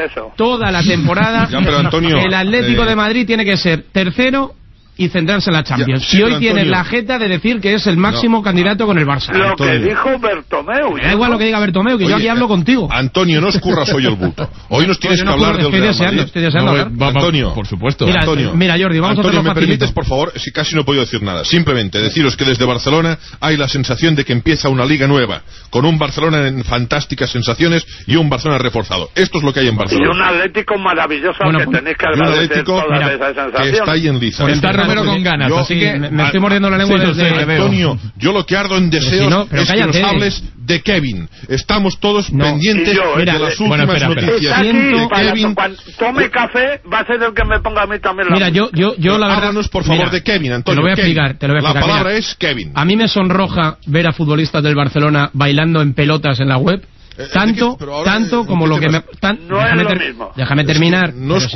que el Atlético de Madrid tiene que ser tercero y centrarse en la Champions. Sí, y hoy tienes la jeta de decir que es el máximo candidato con el Barça. Lo que dijo Bartomeu. Me da igual lo que diga Bartomeu, que yo aquí hablo contigo. Antonio, no escurras hoy el bulto. Hoy nos tienes que hablar del Real Madrid. Estoy deseando hablar. Antonio, por supuesto. Mira, Jordi, vamos a hacerlo ¿me permites, por favor? Si casi no he podido decir nada. Simplemente deciros que desde Barcelona hay la sensación de que empieza una liga nueva, con un Barcelona en fantásticas sensaciones y un Barcelona reforzado. Esto es lo que hay en Barcelona. Y un Atlético maravilloso que tenéis que agradecer todas esas sensaciones. Que está ahí en liza. Está Romero con ganas. Así que me estoy mordiendo la lengua desde Antonio, yo lo que ardo en deseos es que nos hables de Kevin. Estamos todos pendientes de las últimas noticias de Kevin. Cuando tome café va a ser el que me ponga a mí también la Mira, yo la verdad, háblanos por favor de Kevin, Antonio. Te lo voy a explicar. La palabra es Kevin. A mí me sonroja ver a futbolistas del Barcelona bailando en pelotas en la web. Tanto como lo que me... Déjame terminar.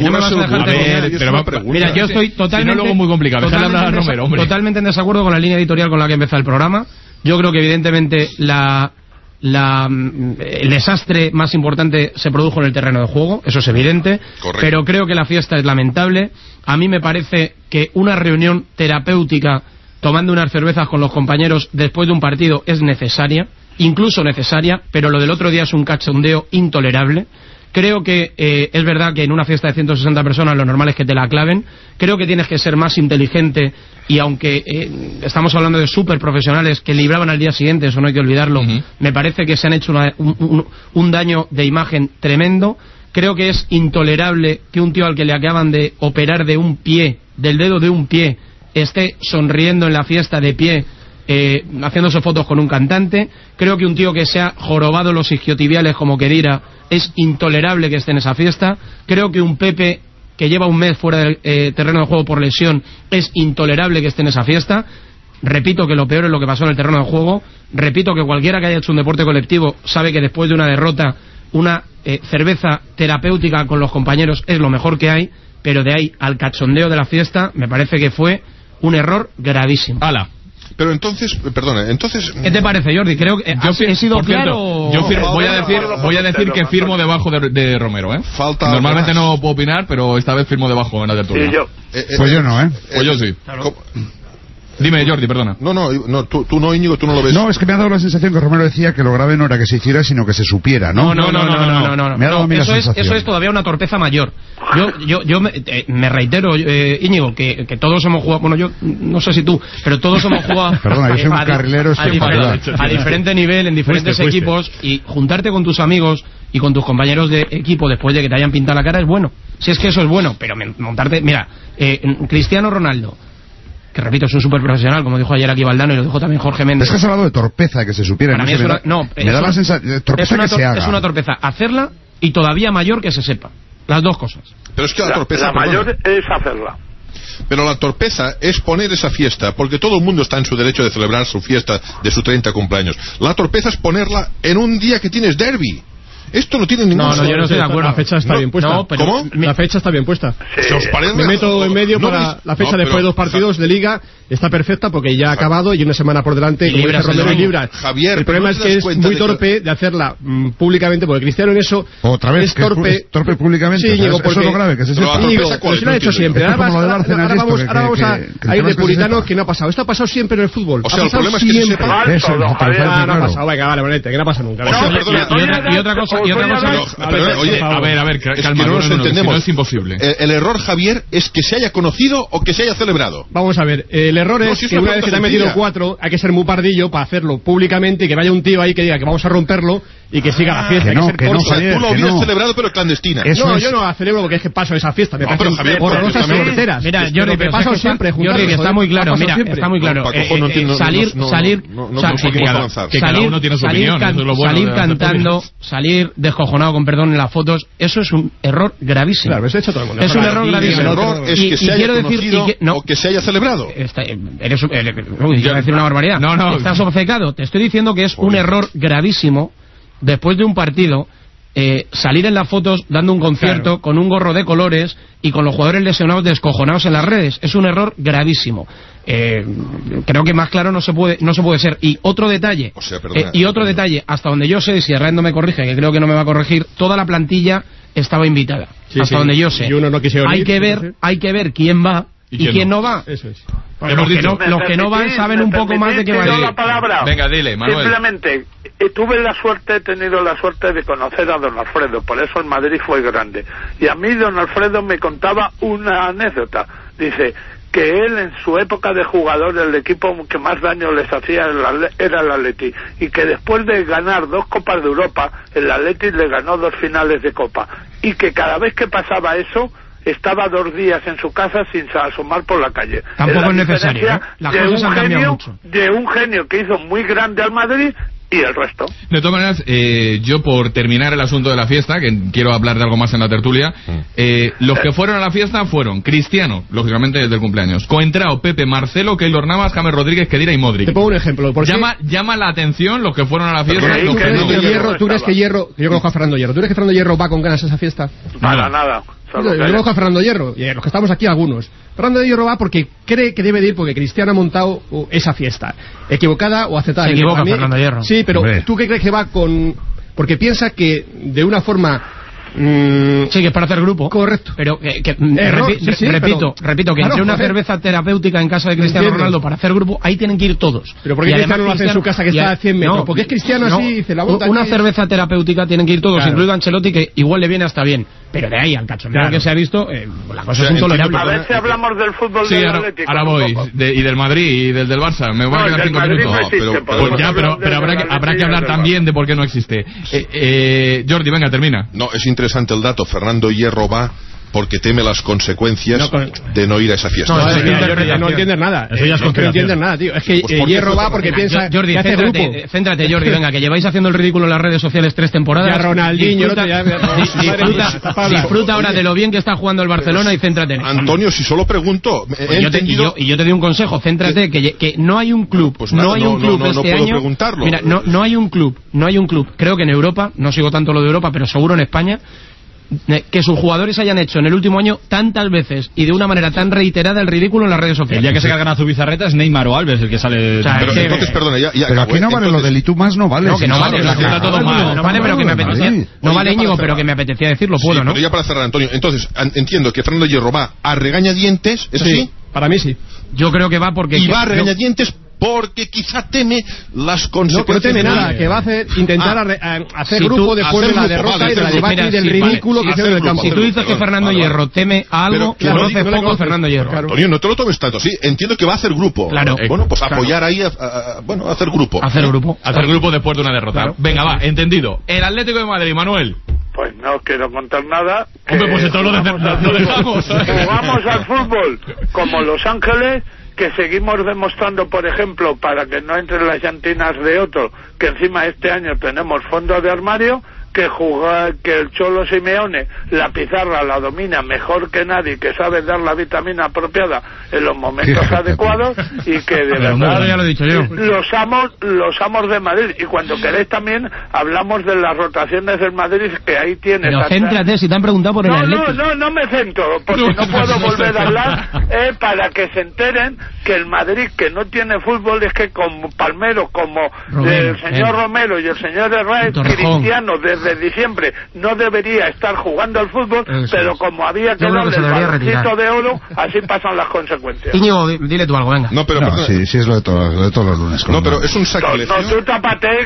Mira, yo estoy totalmente... luego muy complicado. Totalmente en desacuerdo con la línea editorial con la que empezó el programa. Yo creo que evidentemente la el desastre más importante se produjo en el terreno de juego, eso es evidente. Correcto. Pero creo que la fiesta es lamentable. A mí me parece que una reunión terapéutica tomando unas cervezas con los compañeros después de un partido es necesaria, incluso necesaria, pero lo del otro día es un cachondeo intolerable. Creo que es verdad que en una fiesta de 160 personas lo normal es que te la claven. Creo que tienes que ser más inteligente, y aunque estamos hablando de súper profesionales que libraban al día siguiente, eso no hay que olvidarlo, me parece que se han hecho un daño de imagen tremendo. Creo que es intolerable que un tío al que le acaban de operar de un pie, del dedo de un pie, esté sonriendo en la fiesta de pie, haciéndose fotos con un cantante. Creo que un tío que se ha jorobado los isquiotibiales como Khedira es intolerable que esté en esa fiesta. Creo que un Pepe que lleva un mes fuera del terreno de juego por lesión es intolerable que esté en esa fiesta. Repito que lo peor es lo que pasó en el terreno de juego. Repito que cualquiera que haya hecho un deporte colectivo sabe que después de una derrota, una cerveza terapéutica con los compañeros es lo mejor que hay, pero de ahí al cachondeo de la fiesta me parece que fue un error gravísimo. ¡Hala! Pero entonces, perdona, entonces... ¿Qué te parece, Jordi? Creo que he sido claro. Yo voy a decir que firmo debajo de Romero, ¿eh? Normalmente no puedo opinar, pero esta vez firmo debajo en la tertulia. Sí, yo. Pues yo no, ¿eh? Pues yo sí. Claro. Dime, Jordi, perdona. No, tú no, Íñigo, tú no lo ves. No, es que me ha dado la sensación que Romero decía que lo grave no era que se hiciera, sino que se supiera, ¿no? No. Me ha dado a mí la sensación. Eso es todavía una torpeza mayor. Yo me reitero, Íñigo, que todos hemos jugado, bueno, yo no sé si tú, pero todos hemos jugado Perdona, yo soy un carrilero espectacular. A diferente nivel, en diferentes equipos, y juntarte con tus amigos y con tus compañeros de equipo después de que te hayan pintado la cara es bueno. Si es que eso es bueno, pero montarte... Mira, Cristiano Ronaldo, que repito, es un súper profesional, como dijo ayer aquí Valdano y lo dijo también Jorge Méndez. Es que has hablado de torpeza, que se supiera. Para mí me da la sensación, torpeza que se haga. Es una torpeza hacerla, y todavía mayor que se sepa. Las dos cosas. Pero es que la torpeza... La mayor es hacerla. Pero la torpeza es poner esa fiesta, porque todo el mundo está en su derecho de celebrar su fiesta de su 30 cumpleaños. La torpeza es ponerla en un día que tienes derbi. Esto no tiene ningún sentido. Yo no estoy de acuerdo. La fecha está bien puesta. No, pero ¿cómo? La fecha está bien puesta. ¿Se os parece? Me meto en medio para la fecha después de 2 partidos de Liga. Está perfecta porque ya ha acabado y una semana por delante, y como dice Romero, y libras. Javier, el problema es que es muy torpe de hacerla públicamente, porque Cristiano en eso otra vez es torpe. Torpe públicamente. Sí, Íñigo, eso es lo grave, que se sepa. Íñigo, pues lo ha hecho siempre. Ahora vamos a ir de puritanos, que no ha pasado. Esto ha pasado siempre en el fútbol. O sea, el problema es que se sepa. No ha pasado, venga, vale, que no pasa nunca. Y otra cosa... A ver, calma, no nos entendemos. No es imposible. El error, Javier, es que se haya conocido o que se haya celebrado. Vamos a ver, el error es que una vez que te han metido 4, hay que ser muy pardillo para hacerlo públicamente y que vaya un tío ahí que diga que vamos a romperlo y que siga la fiesta. Tú lo hubieras celebrado, pero clandestina. No, yo no la celebro porque es que paso esa fiesta. Me pasan horrorosas y horteras. Mira, Jordi, me paso siempre. Jordi, que está muy claro. Mira, está muy claro. Salir descojonado, con perdón, en las fotos, eso es un error gravísimo. Claro, eso ha hecho todo el mundo. Es un error gravísimo. El error es que se haya conocido o que se haya celebrado. Quiero decir una barbaridad. No. Estás obcecado. Te estoy diciendo que es un error gravísimo, después de un partido, salir en las fotos dando un concierto con un gorro de colores y con los jugadores lesionados descojonados en las redes. Es un error gravísimo. Creo que más claro no se puede ser. Y otro detalle, hasta donde yo sé, si Hernando me corrige, que creo que no me va a corregir, toda la plantilla estaba invitada, hasta donde yo sé. Y uno no quisiera hay que ver quién va y quién no va. Eso es. Los que no van saben un poco más de qué va a ir. Venga, dile, Manuel. Simplemente, he tenido la suerte de conocer a don Alfredo, por eso el Madrid fue grande. Y a mí don Alfredo me contaba una anécdota. Dice que él en su época de jugador, el equipo que más daño les hacía era el Atleti, y que después de ganar 2 Copas de Europa, el Atleti le ganó 2 finales de Copa, y que cada vez que pasaba eso estaba 2 días en su casa sin asomar por la calle. Tampoco es necesario, Las cosas han cambiado mucho. De un genio que hizo muy grande al Madrid y el resto. De todas maneras, yo por terminar el asunto de la fiesta, que quiero hablar de algo más en la tertulia, los que fueron a la fiesta fueron Cristiano, lógicamente desde el cumpleaños, Coentrao, Pepe, Marcelo, Keylor Navas, James Rodríguez, Khedira y Modric. Te pongo un ejemplo. Llama la atención los que fueron a la fiesta. ¿Tú crees que Hierro, yo conozco a Fernando Hierro, ¿tú crees que Fernando Hierro va con ganas a esa fiesta? Para nada. Yo conozco a Fernando Hierro, y los que estamos aquí algunos. Fernando Hierro va porque cree que debe de ir porque Cristiano ha montado esa fiesta. Equivocada o aceptada. Se equivoca Fernando Hierro. Sí, pero ¿tú qué crees que va con...? Porque piensa que de una forma... sí, que es para hacer grupo. Correcto. Pero repito, que entre una cerveza terapéutica en casa de Cristiano Ronaldo para hacer grupo, ahí tienen que ir todos. Pero ¿por qué Cristiano lo hace en su casa que está a 100 metros? Porque es Cristiano así, dice la vuelta. Una cerveza terapéutica tienen que ir todos, incluido Ancelotti, que igual le viene hasta bien. Pero de ahí al cachondeo que se ha visto, la cosa es intolerable. A ver si hablamos del fútbol del Atlético. Ahora voy, y del Madrid y del Barça. Me voy a quedar 5 minutos. Pero habrá que hablar también de por qué no existe. Jordi, venga, termina. No, es interesante el dato. Fernando Hierro va porque teme las consecuencias de no ir a esa fiesta. No entiendes nada. Eso ya es no entiendes nada, tío. Es que Hierro va porque piensa Jordi, que hace grupo. Céntrate, Jordi, venga, que lleváis haciendo el ridículo en las redes sociales 3 temporadas. Ya Ronaldinho, disfruta ahora de lo bien que está jugando el Barcelona y céntrate en eso. Antonio, si solo pregunto... Y yo te di un consejo, céntrate, que no hay un club, no hay un club este año... Mira, no hay un club, creo que en Europa, no sigo tanto lo de Europa, pero seguro en España, que sus jugadores hayan hecho en el último año tantas veces y de una manera tan reiterada el ridículo en las redes sociales. El día que se cargan a Zubizarreta es Neymar o Alves el que sale... O sea, pero entonces, perdona, pero aquí no vale lo del Itu más, no vale. No, que no vale, no vale, pero que me apetecía... No vale, Íñigo, pero que me apetecía decirlo, puedo, ¿no? Pero ya para cerrar, Antonio, entonces, entiendo que Fernando Hierro va a regañadientes, ¿es así? Para mí sí. Yo creo que va porque... Y va a regañadientes porque quizá teme las consecuencias. No teme nada, que va a intentar hacer grupo después de la derrota y de la debate y del ridículo que hicieron en el campo. Si tú dices que Fernando Hierro teme a algo, conoce poco Fernando Hierro. Antonio, no te lo tomes tanto, sí, entiendo que va a hacer grupo. Claro. Bueno, pues apoyar ahí, hacer grupo. Hacer grupo. Hacer grupo después de una derrota. Venga, va, entendido. El Atlético de Madrid, Manuel. Pues no quiero contar nada. Hombre, pues esto lo dejamos. Jugamos al fútbol como Los Ángeles, que seguimos demostrando, por ejemplo, para que no entren las llantinas de otro, que encima este año tenemos fondo de armario, que el Cholo Simeone la pizarra la domina mejor que nadie, que sabe dar la vitamina apropiada en los momentos adecuados, y que de verdad ya lo he dicho yo. los amos de Madrid. Y cuando queréis también hablamos de las rotaciones del Madrid, que ahí tienes. Pero céntrate, si te han preguntado por el Atlético. No me centro, porque no puedo volver a hablar, para que se enteren que el Madrid, que no tiene fútbol, es que como Palmero, como el señor Romero y el señor Herrera, Cristiano desde diciembre no debería estar jugando al fútbol, pero como había que darle el baloncito de oro, así pasan las consecuencias. Íñigo, dile tú algo, venga. No, sí, es lo de todos los lunes. No, pero es un sacrilegio. No, tú tápate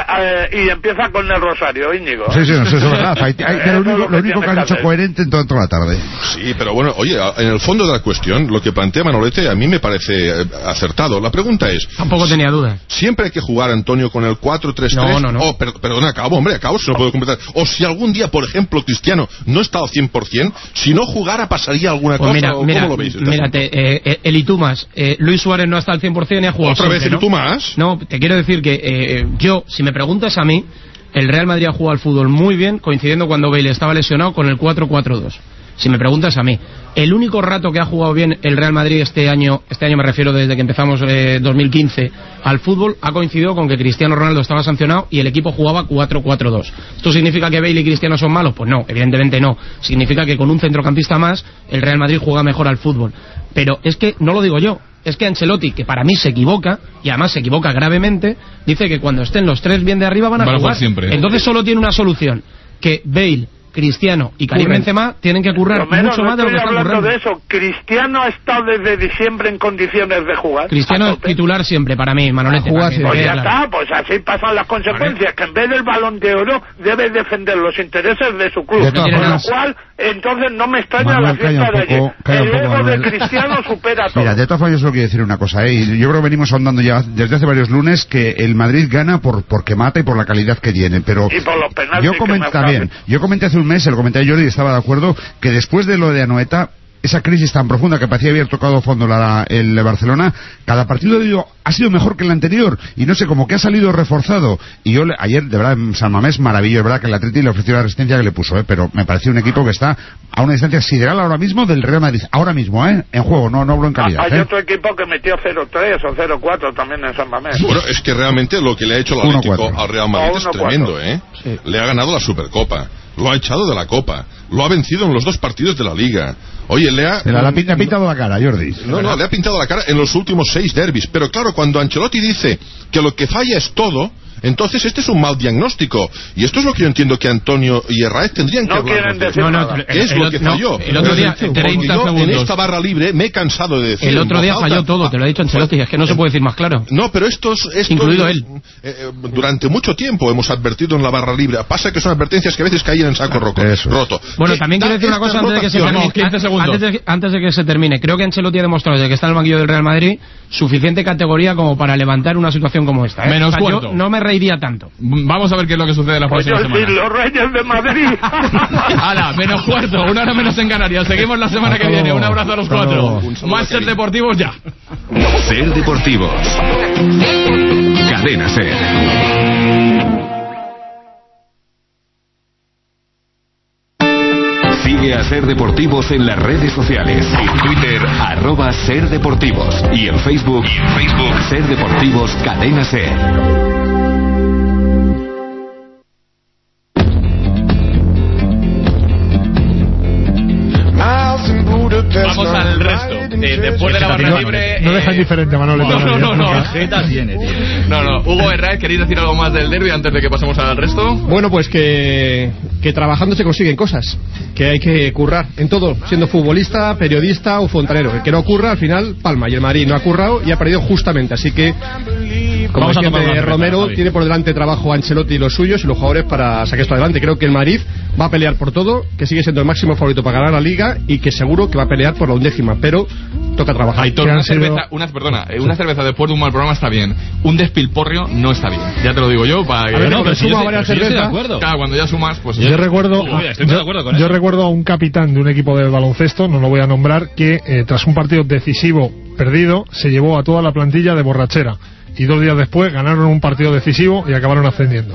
y empieza con el rosario, Íñigo. Sí, eso es verdad. Lo único que has hecho coherente en toda la tarde. Sí, pero bueno, oye, en el fondo de la cuestión, lo que plantea Manolete a mí me parece acertado. La pregunta es... Tampoco tenía duda. ¿Siempre hay que jugar, Antonio, con el 4-3-3? No. Perdona, acabo, se lo puedo completar. O si algún día, por ejemplo, Cristiano no está al 100%, si no jugara pasaría alguna cosa. Mira, ¿cómo lo veis? Mírate, el Itumas, Luis Suárez no está al 100% y ha jugado. ¿Otra vez el Itumas? No, te quiero decir que yo, si me preguntas a mí, el Real Madrid ha jugado al fútbol muy bien, coincidiendo cuando Bale estaba lesionado con el 4-4-2. Si me preguntas a mí, el único rato que ha jugado bien el Real Madrid este año me refiero desde que empezamos 2015 al fútbol, ha coincidido con que Cristiano Ronaldo estaba sancionado y el equipo jugaba 4-4-2. ¿Esto significa que Bale y Cristiano son malos? Pues no, evidentemente no. Significa que con un centrocampista más el Real Madrid juega mejor al fútbol. Pero es que no lo digo yo, es que Ancelotti, que para mí se equivoca, y además se equivoca gravemente, dice que cuando estén los tres bien de arriba van a jugar siempre. Entonces solo tiene una solución, que Bale, Cristiano y Karim Benzema tienen que currar mucho más de lo que están currando. De eso. Cristiano ha estado desde diciembre en condiciones de jugar. Cristiano es titular siempre para mí, Manolete. Pues ya está, pues así pasan las consecuencias, que en vez del Balón de Oro debe defender los intereses de su club. Con lo cual, entonces no me extraña la fiesta de ayer. El ego de Cristiano supera todo. Mira, de todas formas yo solo quiero decir una cosa, y yo creo que venimos ahondando ya desde hace varios lunes que el Madrid gana porque mata y por la calidad que tiene, pero y por los penaltis yo comenté hace un mes, se lo comenté a Jordi y estaba de acuerdo, que después de lo de Anoeta, esa crisis tan profunda que parecía haber tocado fondo el Barcelona, cada partido ha sido mejor que el anterior, y no sé, como que ha salido reforzado. Y yo ayer, de verdad, en San Mamés, maravilloso, es verdad que el Atleti le ofreció la resistencia que le puso, pero me pareció un equipo que está a una distancia sideral ahora mismo del Real Madrid, ahora mismo, en juego, no hablo en calidad. Hay otro equipo que metió 0-3 o 0-4 también en San Mamés. Bueno, es que realmente lo que le ha hecho el Atlético al Real Madrid es tremendo, Sí. Le ha ganado la Supercopa, lo ha echado de la Copa, lo ha vencido en los 2 partidos de la Liga. Oye, le ha pintado la cara, Jordi. No, le ha pintado la cara en los últimos 6 derbis. Pero claro, cuando Ancelotti dice que lo que falla es todo, entonces este es un mal diagnóstico. Y esto es lo que yo entiendo que Antonio y Herráez tendrían que hablar. ¿Qué es lo que falló? El otro día, 30 segundos. En esta barra libre me he cansado de decir. El otro día falló todo, te lo ha dicho Ancelotti, es que no se puede decir más claro. No, pero estos incluido él. Durante mucho tiempo hemos advertido en la barra libre. Pasa que son advertencias que a veces caen en saco roto. Bueno, también quiero decir una cosa antes de que se termine. 15 segundos. Antes de que se termine. Creo que Ancelotti ha demostrado desde que está en el banquillo del Real Madrid suficiente categoría como para levantar una situación como esta. Menos cuarto. Yo no me reiría tanto. Vamos a ver qué es lo que sucede la próxima semana. Los Reyes de Madrid. ¡Hala! Menos cuarto, 1 hora menos en Canarias. Seguimos la semana que viene. Un abrazo a los 4. Más Ser Deportivos ya. Ser Deportivos. Cadena Ser. Sigue a Ser Deportivos en las redes sociales. En Twitter, @SerDeportivos. Y en Facebook, Ser Deportivos Cadena Ser. Vamos al resto. Después de la barra libre. No deja indiferente, Manolo. No. Hugo Herráez, ¿queréis decir algo más del derbi antes de que pasemos al resto? Bueno, pues que trabajando se consiguen cosas. Que hay que currar en todo, siendo futbolista, periodista o fontanero. El que no curra, al final, palma. Y el Madrid no ha currado y ha perdido justamente. Así que, como decía Romero, tiene por delante trabajo Ancelotti y los suyos y los jugadores para sacar esto adelante. Creo que el Madrid va a pelear por todo, que sigue siendo el máximo favorito para ganar la Liga y que seguro que va a pelear por la 11ª, pero toca trabajar. Aitor, una cerveza después de un mal programa está bien. Un despilporrio no está bien. Ya te lo digo yo. Para que pero suma varias cervezas. Claro, cuando ya sumas, pues. Yo recuerdo a un capitán de un equipo de baloncesto, no lo voy a nombrar, que tras un partido decisivo perdido, se llevó a toda la plantilla de borrachera. Y 2 días después ganaron un partido decisivo y acabaron ascendiendo.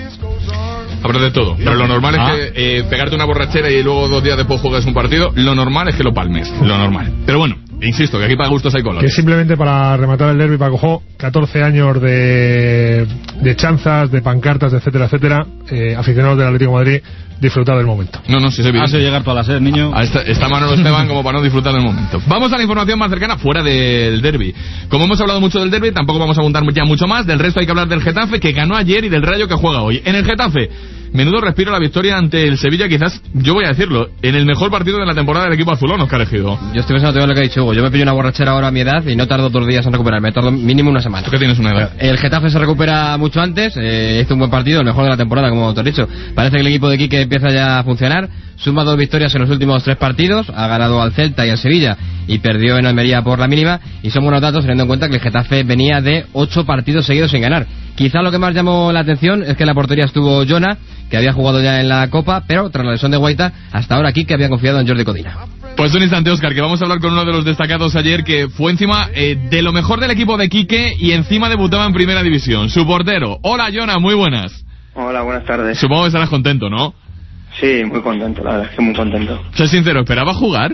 Habrá de todo, pero lo normal es que pegarte una borrachera y luego 2 días después juegues un partido, lo normal es que lo palmes, lo normal. Pero bueno, insisto, que aquí para gustos hay colores. Que simplemente para rematar el derbi, Paco Jo, 14 años de chanzas, de pancartas, etcétera, etcétera, aficionados del Atlético de Madrid, disfrutar del momento. No, sí se ve. Has de llegar toda la SER, niño. Está Manolo Esteban como para no disfrutar del momento. Vamos a la información más cercana fuera del derbi. Como hemos hablado mucho del derbi, tampoco vamos a abundar ya mucho más. Del resto hay que hablar del Getafe, que ganó ayer, y del Rayo, que juega hoy. En el Getafe, menudo respiro la victoria ante el Sevilla, quizás, yo voy a decirlo, en el mejor partido de la temporada del equipo azulón, Óscar Ejido. Yo estoy pensando en lo que ha dicho Hugo. Yo me pillo una borrachera ahora a mi edad y no tardo 2 días en recuperarme, tardo mínimo una semana. ¿Tú qué tienes una edad? El Getafe se recupera mucho antes, hizo un buen partido, el mejor de la temporada, como te he dicho. Parece que el equipo de Quique empieza ya a funcionar, suma 2 victorias en los últimos 3 partidos, ha ganado al Celta y al Sevilla y perdió en Almería por la mínima, y son buenos datos teniendo en cuenta que el Getafe venía de 8 partidos seguidos sin ganar. Quizá lo que más llamó la atención es que en la portería estuvo Jonah, que había jugado ya en la Copa, pero tras la lesión de Guaita, hasta ahora Quique había confiado en Jordi Codina. Pues un instante, Óscar, que vamos a hablar con uno de los destacados ayer, que fue encima de lo mejor del equipo de Quique y encima debutaba en Primera División, su portero. Hola, Jonah, muy buenas. Hola, buenas tardes. Supongo que estarás contento, ¿no? Sí, muy contento, la verdad es que muy contento. Sé sincero, ¿esperaba jugar?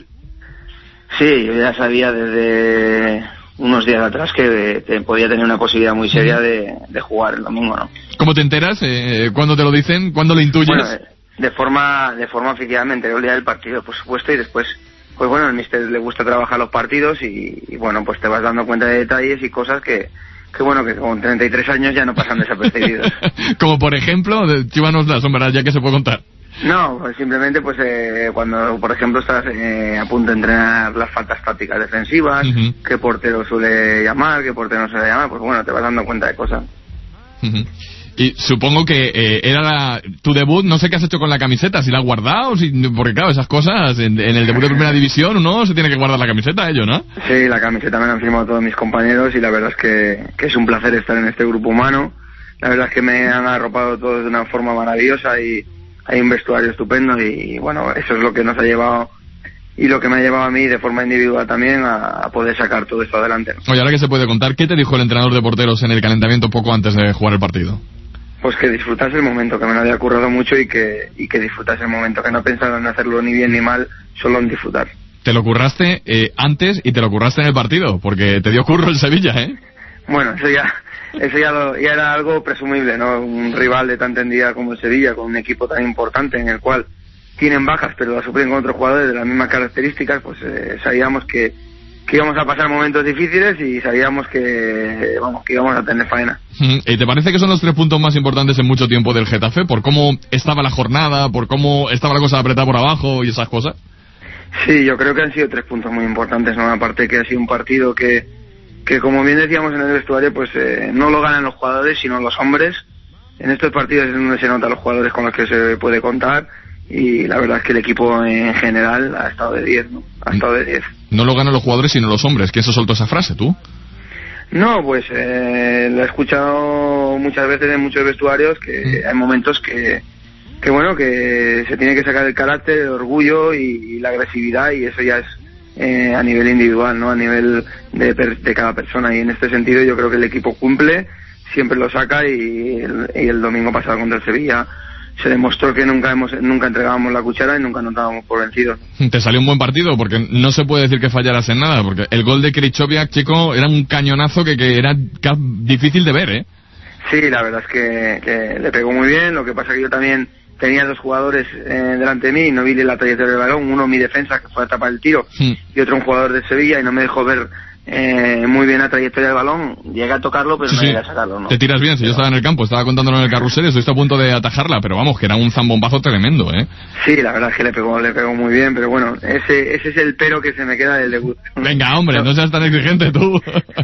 Sí, yo ya sabía desde unos días atrás que podía tener una posibilidad muy seria de jugar el domingo, ¿no? ¿Cómo te enteras? ¿Cuándo te lo dicen? ¿Cuándo lo intuyes? Bueno, de forma oficial me enteré el día del partido, por supuesto, y después, pues bueno, al míster le gusta trabajar los partidos y bueno, pues te vas dando cuenta de detalles y cosas que bueno, que con 33 años ya no pasan desapercibidos. Como por ejemplo, chívanos las sombras, ya que se puede contar. No, pues simplemente pues cuando por ejemplo estás a punto de entrenar las faltas tácticas defensivas, qué portero suele llamar, qué portero no suele llamar, pues bueno, te vas dando cuenta de cosas. Y supongo que era tu debut, no sé qué has hecho con la camiseta, si la has guardado, porque claro, esas cosas, en el debut de Primera División uno se tiene que guardar la camiseta, ¿no? Sí, la camiseta me la han firmado todos mis compañeros y la verdad es que es un placer estar en este grupo humano. La verdad es que me han arropado todos de una forma maravillosa y hay un vestuario estupendo y bueno, eso es lo que nos ha llevado y lo que me ha llevado a mí de forma individual también a poder sacar todo esto adelante. Oye, ahora que se puede contar, ¿qué te dijo el entrenador de porteros en el calentamiento poco antes de jugar el partido? Pues que disfrutase el momento, que me lo había currado mucho y que disfrutase el momento, que no pensara en hacerlo ni bien ni mal, solo en disfrutar. Te lo curraste antes y te lo curraste en el partido, porque te dio curro el Sevilla, ¿eh? Bueno, eso ya eso ya era algo presumible, ¿no? Un rival de tanta entidad como el Sevilla, con un equipo tan importante en el cual tienen bajas, pero la suplen con otros jugadores de las mismas características, pues sabíamos que íbamos a pasar momentos difíciles y sabíamos que íbamos a tener faena. ¿Y te parece que son los 3 puntos más importantes en mucho tiempo del Getafe? ¿Por cómo estaba la jornada, por cómo estaba la cosa apretada por abajo y esas cosas? Sí, yo creo que han sido 3 puntos muy importantes, ¿no? Aparte que ha sido un partido que como bien decíamos en el vestuario, pues no lo ganan los jugadores, sino los hombres. En estos partidos es donde se nota los jugadores con los que se puede contar, y la verdad es que el equipo en general ha estado de 10, ¿no? Ha estado de 10. No lo ganan los jugadores, sino los hombres. ¿Quién se soltó esa frase, tú? No, pues lo he escuchado muchas veces en muchos vestuarios, que hay momentos que se tiene que sacar el carácter, el orgullo y la agresividad, y eso ya es a nivel individual, ¿no? A nivel de cada persona, y en este sentido yo creo que el equipo cumple, siempre lo saca, y el domingo pasado contra el Sevilla se demostró que nunca entregábamos la cuchara y nunca nos dábamos por vencidos. Te salió un buen partido, porque no se puede decir que fallaras en nada, porque el gol de Krychowiak, chico, era un cañonazo que era difícil de ver, ¿eh? Sí, la verdad es que le pegó muy bien. Lo que pasa que yo también tenía 2 jugadores delante de mí y no vi la trayectoria del balón. Uno mi defensa, que fue a tapar el tiro, y otro un jugador de Sevilla, y no me dejó ver muy bien la trayectoria del balón. Llegué a tocarlo, pero no llegué a sacarlo, ¿no? Te tiras bien. Si yo estaba en el campo, estaba contándolo en el carrusel, estoy a punto de atajarla, pero vamos, que era un zambombazo tremendo, ¿eh? Sí, la verdad es que le pegó muy bien, pero bueno, ese es el pero que se me queda del debut. Venga, hombre, no seas tan exigente tú.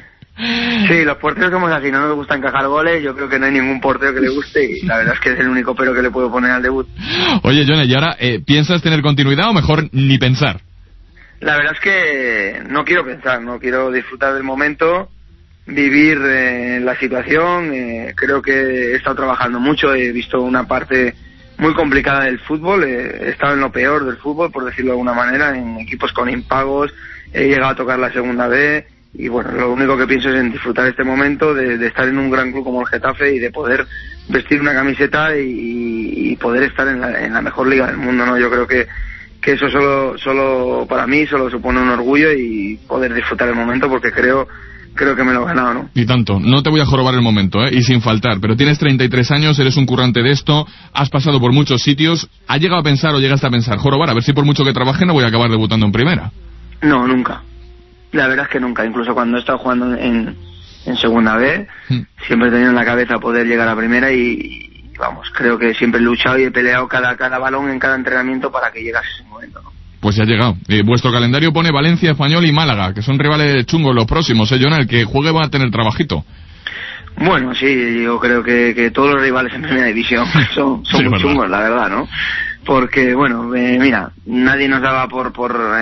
Sí, los porteros somos así, no nos gusta encajar goles. Yo creo que no hay ningún portero que le guste, y la verdad es que es el único pero que le puedo poner al debut. Oye, Jonah, ¿y ahora piensas tener continuidad o mejor ni pensar? La verdad es que no quiero pensar, no quiero disfrutar del momento, vivir la situación. Creo que he estado trabajando mucho, he visto una parte muy complicada del fútbol, he estado en lo peor del fútbol, por decirlo de alguna manera, en equipos con impagos, he llegado a tocar la segunda B, y bueno, lo único que pienso es en disfrutar este momento de estar en un gran club como el Getafe y de poder vestir una camiseta y poder estar en la mejor liga del mundo, ¿no? Yo creo que eso solo para mí solo supone un orgullo, y poder disfrutar el momento, porque creo que me lo he ganado, ¿no? Y tanto. No te voy a jorobar el momento, y sin faltar, pero tienes 33 años, eres un currante de esto, has pasado por muchos sitios. ¿Has llegado a pensar o llegaste a pensar, jorobar, a ver si por mucho que trabaje no voy a acabar debutando en primera? No, nunca. La verdad es que nunca. Incluso cuando he estado jugando en segunda B, siempre he tenido en la cabeza poder llegar a primera, y vamos, creo que siempre he luchado y he peleado cada balón en cada entrenamiento para que llegase ese momento, ¿no? Pues ya ha llegado. Vuestro calendario pone Valencia, Español y Málaga, que son rivales chungos los próximos, Jonah. El que juegue va a tener trabajito. Bueno, sí, yo creo que todos los rivales en primera división son sí, muy chungos, la verdad, ¿no? Porque, bueno, mira, nadie nos daba por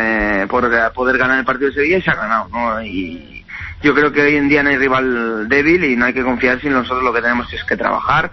poder ganar el partido de Sevilla, y se ha ganado, ¿no? Y yo creo que hoy en día no hay rival débil, y no hay que confiar, si nosotros lo que tenemos es que trabajar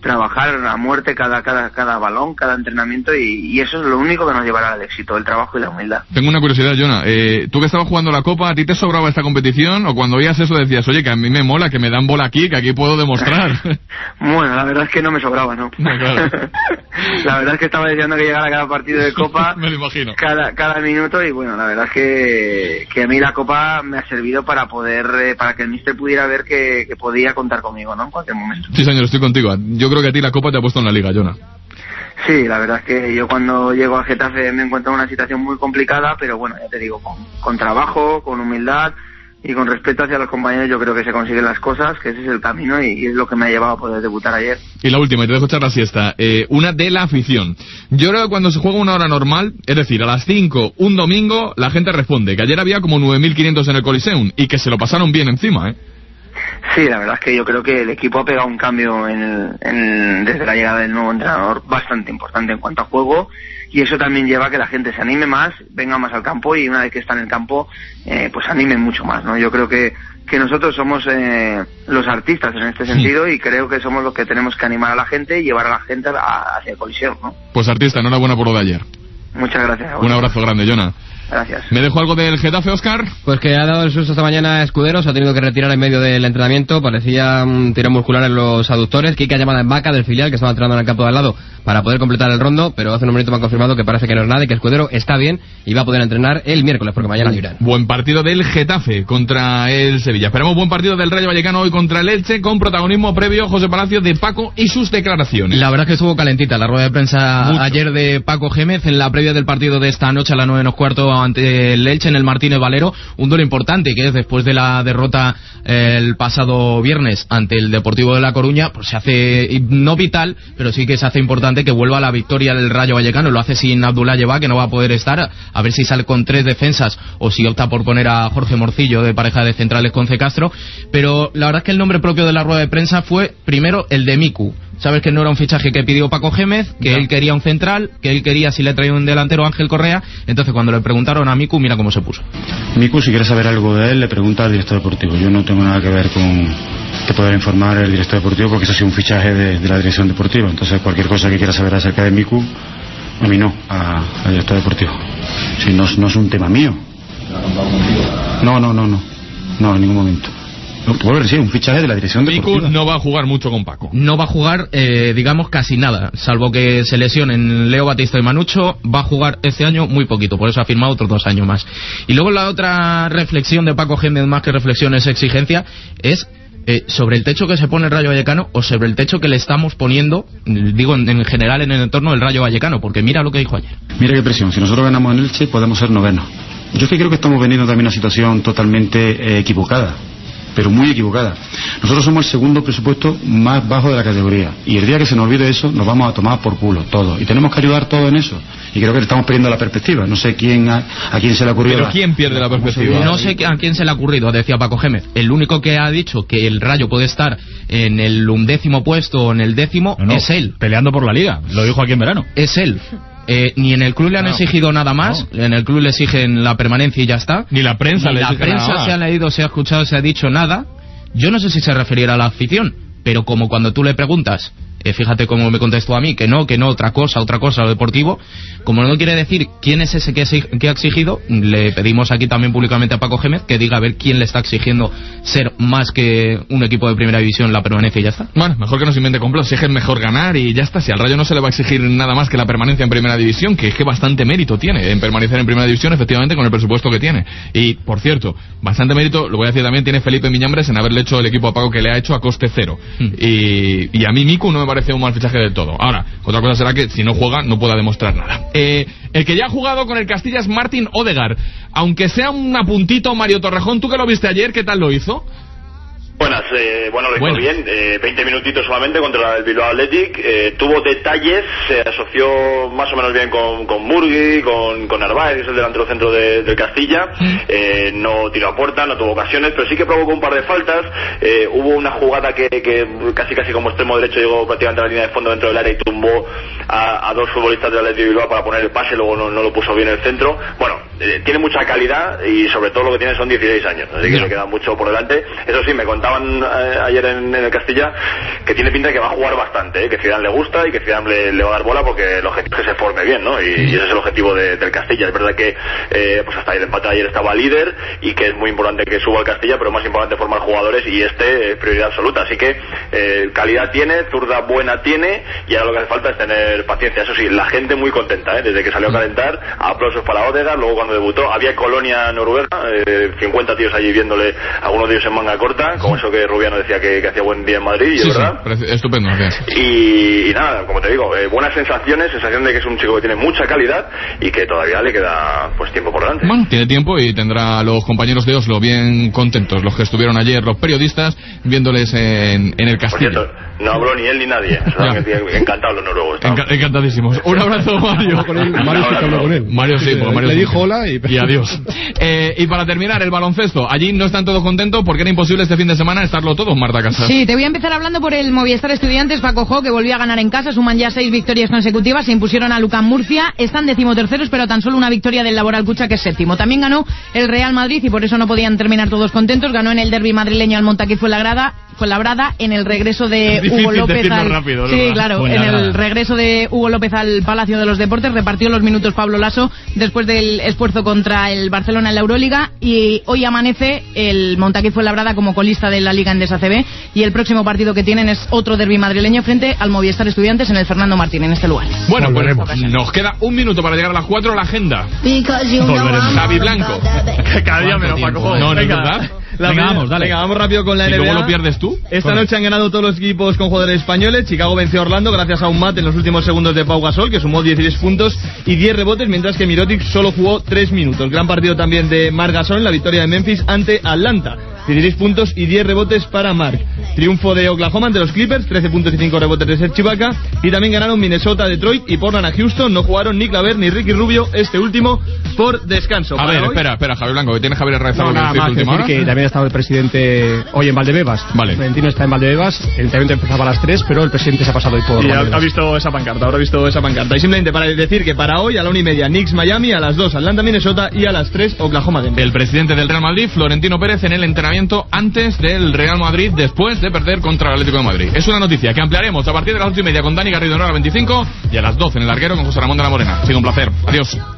a muerte cada balón, cada entrenamiento, y eso es lo único que nos llevará al éxito, el trabajo y la humildad. Tengo una curiosidad, Jonah. Tú que estabas jugando la Copa, ¿a ti te sobraba esta competición? ¿O cuando oías eso decías, oye, que a mí me mola, que me dan bola aquí, que aquí puedo demostrar? Bueno, la verdad es que no me sobraba, ¿no? No, claro. La verdad es que estaba deseando que llegara cada partido de Copa. Me lo imagino. Cada minuto, y bueno, la verdad es que a mí la Copa me ha servido para poder, para que el míster pudiera ver que podía contar conmigo, ¿no? En cualquier momento. Sí, señor, estoy contigo. Yo creo que a ti la Copa te ha puesto en la Liga, Jonah. Sí, la verdad es que yo cuando llego a Getafe me encuentro en una situación muy complicada, pero bueno, ya te digo, con trabajo, con humildad y con respeto hacia los compañeros, yo creo que se consiguen las cosas, que ese es el camino, y es lo que me ha llevado a poder debutar ayer. Y la última, y te dejo echar la siesta, una de la afición. Yo creo que cuando se juega una hora normal, es decir, a las 5, un domingo, la gente responde, que ayer había como 9.500 en el Coliseum, y que se lo pasaron bien encima, ¿eh? Sí, la verdad es que yo creo que el equipo ha pegado un cambio desde la llegada del nuevo entrenador bastante importante en cuanto a juego, y eso también lleva a que la gente se anime más, venga más al campo, y una vez que está en el campo, pues animen mucho más, ¿no? Yo creo que nosotros somos los artistas en este sentido, y creo que somos los que tenemos que animar a la gente y llevar a la gente hacia el Coliseo, ¿no? Pues artista, enhorabuena por lo de ayer. Muchas gracias. Un abrazo grande, Jonah. Gracias. ¿Me dejo algo del Getafe, Óscar? Pues que ha dado el susto esta mañana Escudero, se ha tenido que retirar en medio del entrenamiento, parecía un tirón muscular en los aductores. Quique ha llamado en Vaca del filial, que estaba entrenando en el campo de al lado, para poder completar el rondo, pero hace un momento me han confirmado que parece que no es nada y que Escudero está bien y va a poder entrenar el miércoles, porque mañana libran. Buen partido del Getafe contra el Sevilla. Esperamos buen partido del Rayo Vallecano hoy contra el Elche, con protagonismo previo, José Palacio, de Paco y sus declaraciones. La verdad es que estuvo calentita la rueda de prensa ayer de Paco Gémez en la previa del partido de esta noche a las 9:15 ante el Elche en el Martínez Valero, un duelo importante que es después de la derrota el pasado viernes ante el Deportivo de La Coruña, pues se hace no vital, pero sí que se hace importante que vuelva a la victoria del Rayo Vallecano. Lo hace sin Abdullah Yeba, que no va a poder estar, a ver si sale con 3 defensas o si opta por poner a Jorge Morcillo de pareja de centrales con C. Castro, pero la verdad es que el nombre propio de la rueda de prensa fue primero el de Miku. Sabes que no era un fichaje que pidió Paco Gémez, que él quería un central, que él quería si le traía un delantero Ángel Correa. Entonces cuando le preguntaron a Miku, mira cómo se puso. Miku, si quiere saber algo de él, le pregunta al director deportivo. Yo no tengo nada que ver con que poder informar el director deportivo, porque eso ha sido un fichaje de la dirección deportiva. Entonces cualquier cosa que quiera saber acerca de Miku, a mí no, al director deportivo. Si no es un tema mío. No, en ningún momento. Puedo decir, un fichaje de la dirección deportiva. Miku no va a jugar mucho con Paco. No va a jugar, digamos, casi nada, salvo que se lesionen Leo Batista y Manucho. Va a jugar este año muy poquito, por eso ha firmado otros 2 años más. Y luego la otra reflexión de Paco Gémez, más que reflexión es exigencia, es sobre el techo que se pone el Rayo Vallecano o sobre el techo que le estamos poniendo, digo, en general en el entorno del Rayo Vallecano, porque mira lo que dijo ayer. Mira qué presión, si nosotros ganamos en Elche podemos ser novenos. Yo es que creo que estamos vendiendo también una situación totalmente equivocada, pero muy equivocada. Nosotros somos el segundo presupuesto más bajo de la categoría, y el día que se nos olvide eso nos vamos a tomar por culo todo, y tenemos que ayudar todos en eso, y creo que estamos perdiendo la perspectiva. No sé a quién se le ha ocurrido. ¿Pero quién pierde la perspectiva? No sé a quién se le ha ocurrido, decía Paco Gémez. El único que ha dicho que el Rayo puede estar en el 11º puesto o en el 10º es él. Peleando por la Liga, lo dijo aquí en verano. Es él. Ni en el club le han exigido nada más, en el club le exigen la permanencia y ya está. Ni la prensa le exige nada. Ni la prensa se ha leído, se ha escuchado, se ha dicho nada. Yo no sé si se referirá a la afición, pero como cuando tú le preguntas, fíjate cómo me contestó a mí, que no, otra cosa, lo deportivo, como no quiere decir quién es ese que ha exigido, le pedimos aquí también públicamente a Paco Gémez que diga a ver quién le está exigiendo ser más que un equipo de primera división la permanencia y ya está. Bueno, mejor que no se invente complot, si es mejor ganar y ya está. Si al Rayo no se le va a exigir nada más que la permanencia en primera división, que es que bastante mérito tiene en permanecer en primera división, efectivamente, con el presupuesto que tiene. Y, por cierto, bastante mérito, lo voy a decir también, tiene Felipe Miñambres en haberle hecho el equipo a Paco que le ha hecho a coste cero. Y a mí Miku no me parece un mal fichaje del todo. Ahora, otra cosa será que si no juega no pueda demostrar nada. El que ya ha jugado con el Castilla es Martin Odegaard. Aunque sea un apuntito, Mario Torrejón, tú que lo viste ayer, ¿qué tal lo hizo? Buenas, lo hizo bien, 20 minutitos solamente contra el Bilbao Athletic, tuvo detalles, se asoció más o menos bien con Murgui, con Narváez, que es el delantero centro del Castilla, no tiró a puerta, no tuvo ocasiones, pero sí que provocó un par de faltas. Hubo una jugada que casi como extremo derecho llegó prácticamente a la línea de fondo dentro del área y tumbó a 2 futbolistas del Athletic Bilbao para poner el pase, luego no lo puso bien en el centro. Bueno, tiene mucha calidad y sobre todo lo que tiene son 16 años, así que le queda mucho por delante. Eso sí, me contaban ayer en el Castilla que tiene pinta de que va a jugar bastante, que Zidane le gusta y que Zidane le va a dar bola, porque el objetivo es que se forme bien, ¿no? Y ese es el objetivo del Castilla. Es verdad que pues hasta el empate de ayer estaba líder y que es muy importante que suba el Castilla, pero más importante formar jugadores, y es prioridad absoluta. Así que calidad tiene, zurda buena tiene, y ahora lo que hace falta es tener paciencia. Eso sí, la gente muy contenta, desde que salió a calentar, aplausos para Odegaard. Luego cuando debutó había colonia noruega, 50 tíos allí viéndole, algunos de ellos en manga corta, como eso que Rubiano decía que hacía buen día en Madrid, y sí, es verdad. Sí, estupendo, gracias. Y nada, como te digo, buenas sensaciones, sensación de que es un chico que tiene mucha calidad y que todavía le queda pues tiempo por delante. Bueno, tiene tiempo y tendrá a los compañeros de Oslo bien contentos, los que estuvieron ayer, los periodistas, viéndoles en el Castilla. Por cierto, no habló ni él ni nadie. Encantados los noruegos. Encantadísimos. Un abrazo, Mario. Mario sí, porque Mario le dijo hola y adiós. Y para terminar, el baloncesto. Allí no están todos contentos porque era imposible este fin de semana estarlo todo, Marta Casas. Sí, te voy a empezar hablando por el Movistar Estudiantes. Paco Jo, que volvió a ganar en casa, suman ya 6 victorias consecutivas, se impusieron a Lucan Murcia, están 13º, pero tan solo una victoria del Laboral Cucha, que es 7º. También ganó el Real Madrid y por eso no podían terminar todos contentos, ganó en el derbi madrileño al Montaquí Fuenlabrada Fuenlabrada en el regreso de Hugo López al... rápido, sí, claro, en el regreso de Hugo López al Palacio de los Deportes repartió los minutos Pablo Laso después del esfuerzo contra el Barcelona en la Euroliga, y hoy amanece el Montaquí Fuenlabrada como colista de la Liga Endesa CB, y el próximo partido que tienen es otro derbi madrileño frente al Movistar Estudiantes en el Fernando Martín, en este lugar. Bueno, pues nos queda un minuto para llegar a las 4, la agenda. Volveremos. Javi Blanco. Cada día menos, Paco. No, es verdad. Venga, vamos rápido con la NBA. ¿Y luego lo pierdes tú? Esta noche han ganado todos los equipos con jugadores españoles. Chicago venció a Orlando gracias a un mate en los últimos segundos de Pau Gasol, que sumó 16 puntos y 10 rebotes, mientras que Mirotic solo jugó 3 minutos. Gran partido también de Marc Gasol en la victoria de Memphis ante Atlanta. 16 puntos y 10 rebotes para Marc. Triunfo de Oklahoma ante los Clippers, 13 puntos y 5 rebotes de Serge Ibaka. Y también ganaron Minnesota, Detroit y Portland a Houston. No jugaron ni Claver ni Ricky Rubio, este último por descanso. A ver, espera, Javi Blanco, que tiene Javier Rezado. No, nada más que decir que también ha estado el presidente hoy en Valdebebas. Vale. Valentino está en Valdebebas, el evento empezaba a las 3, pero el presidente se ha pasado hoy por... Y ha visto esa pancarta, habrá visto esa pancarta. Y simplemente para decir que para hoy a la 1:30 Knicks Miami, a las 2 Atlanta Minnesota y a las 3 Oklahoma Denver. El presidente del Real Madrid, Florentino Pérez, en el entrenamiento antes del Real Madrid, después de perder contra el Atlético de Madrid. Es una noticia que ampliaremos a partir de las 8:30 con Dani Garrido en hora 25 y a las 12 en el Larguero con José Ramón de la Morena. Ha sido un placer. Adiós.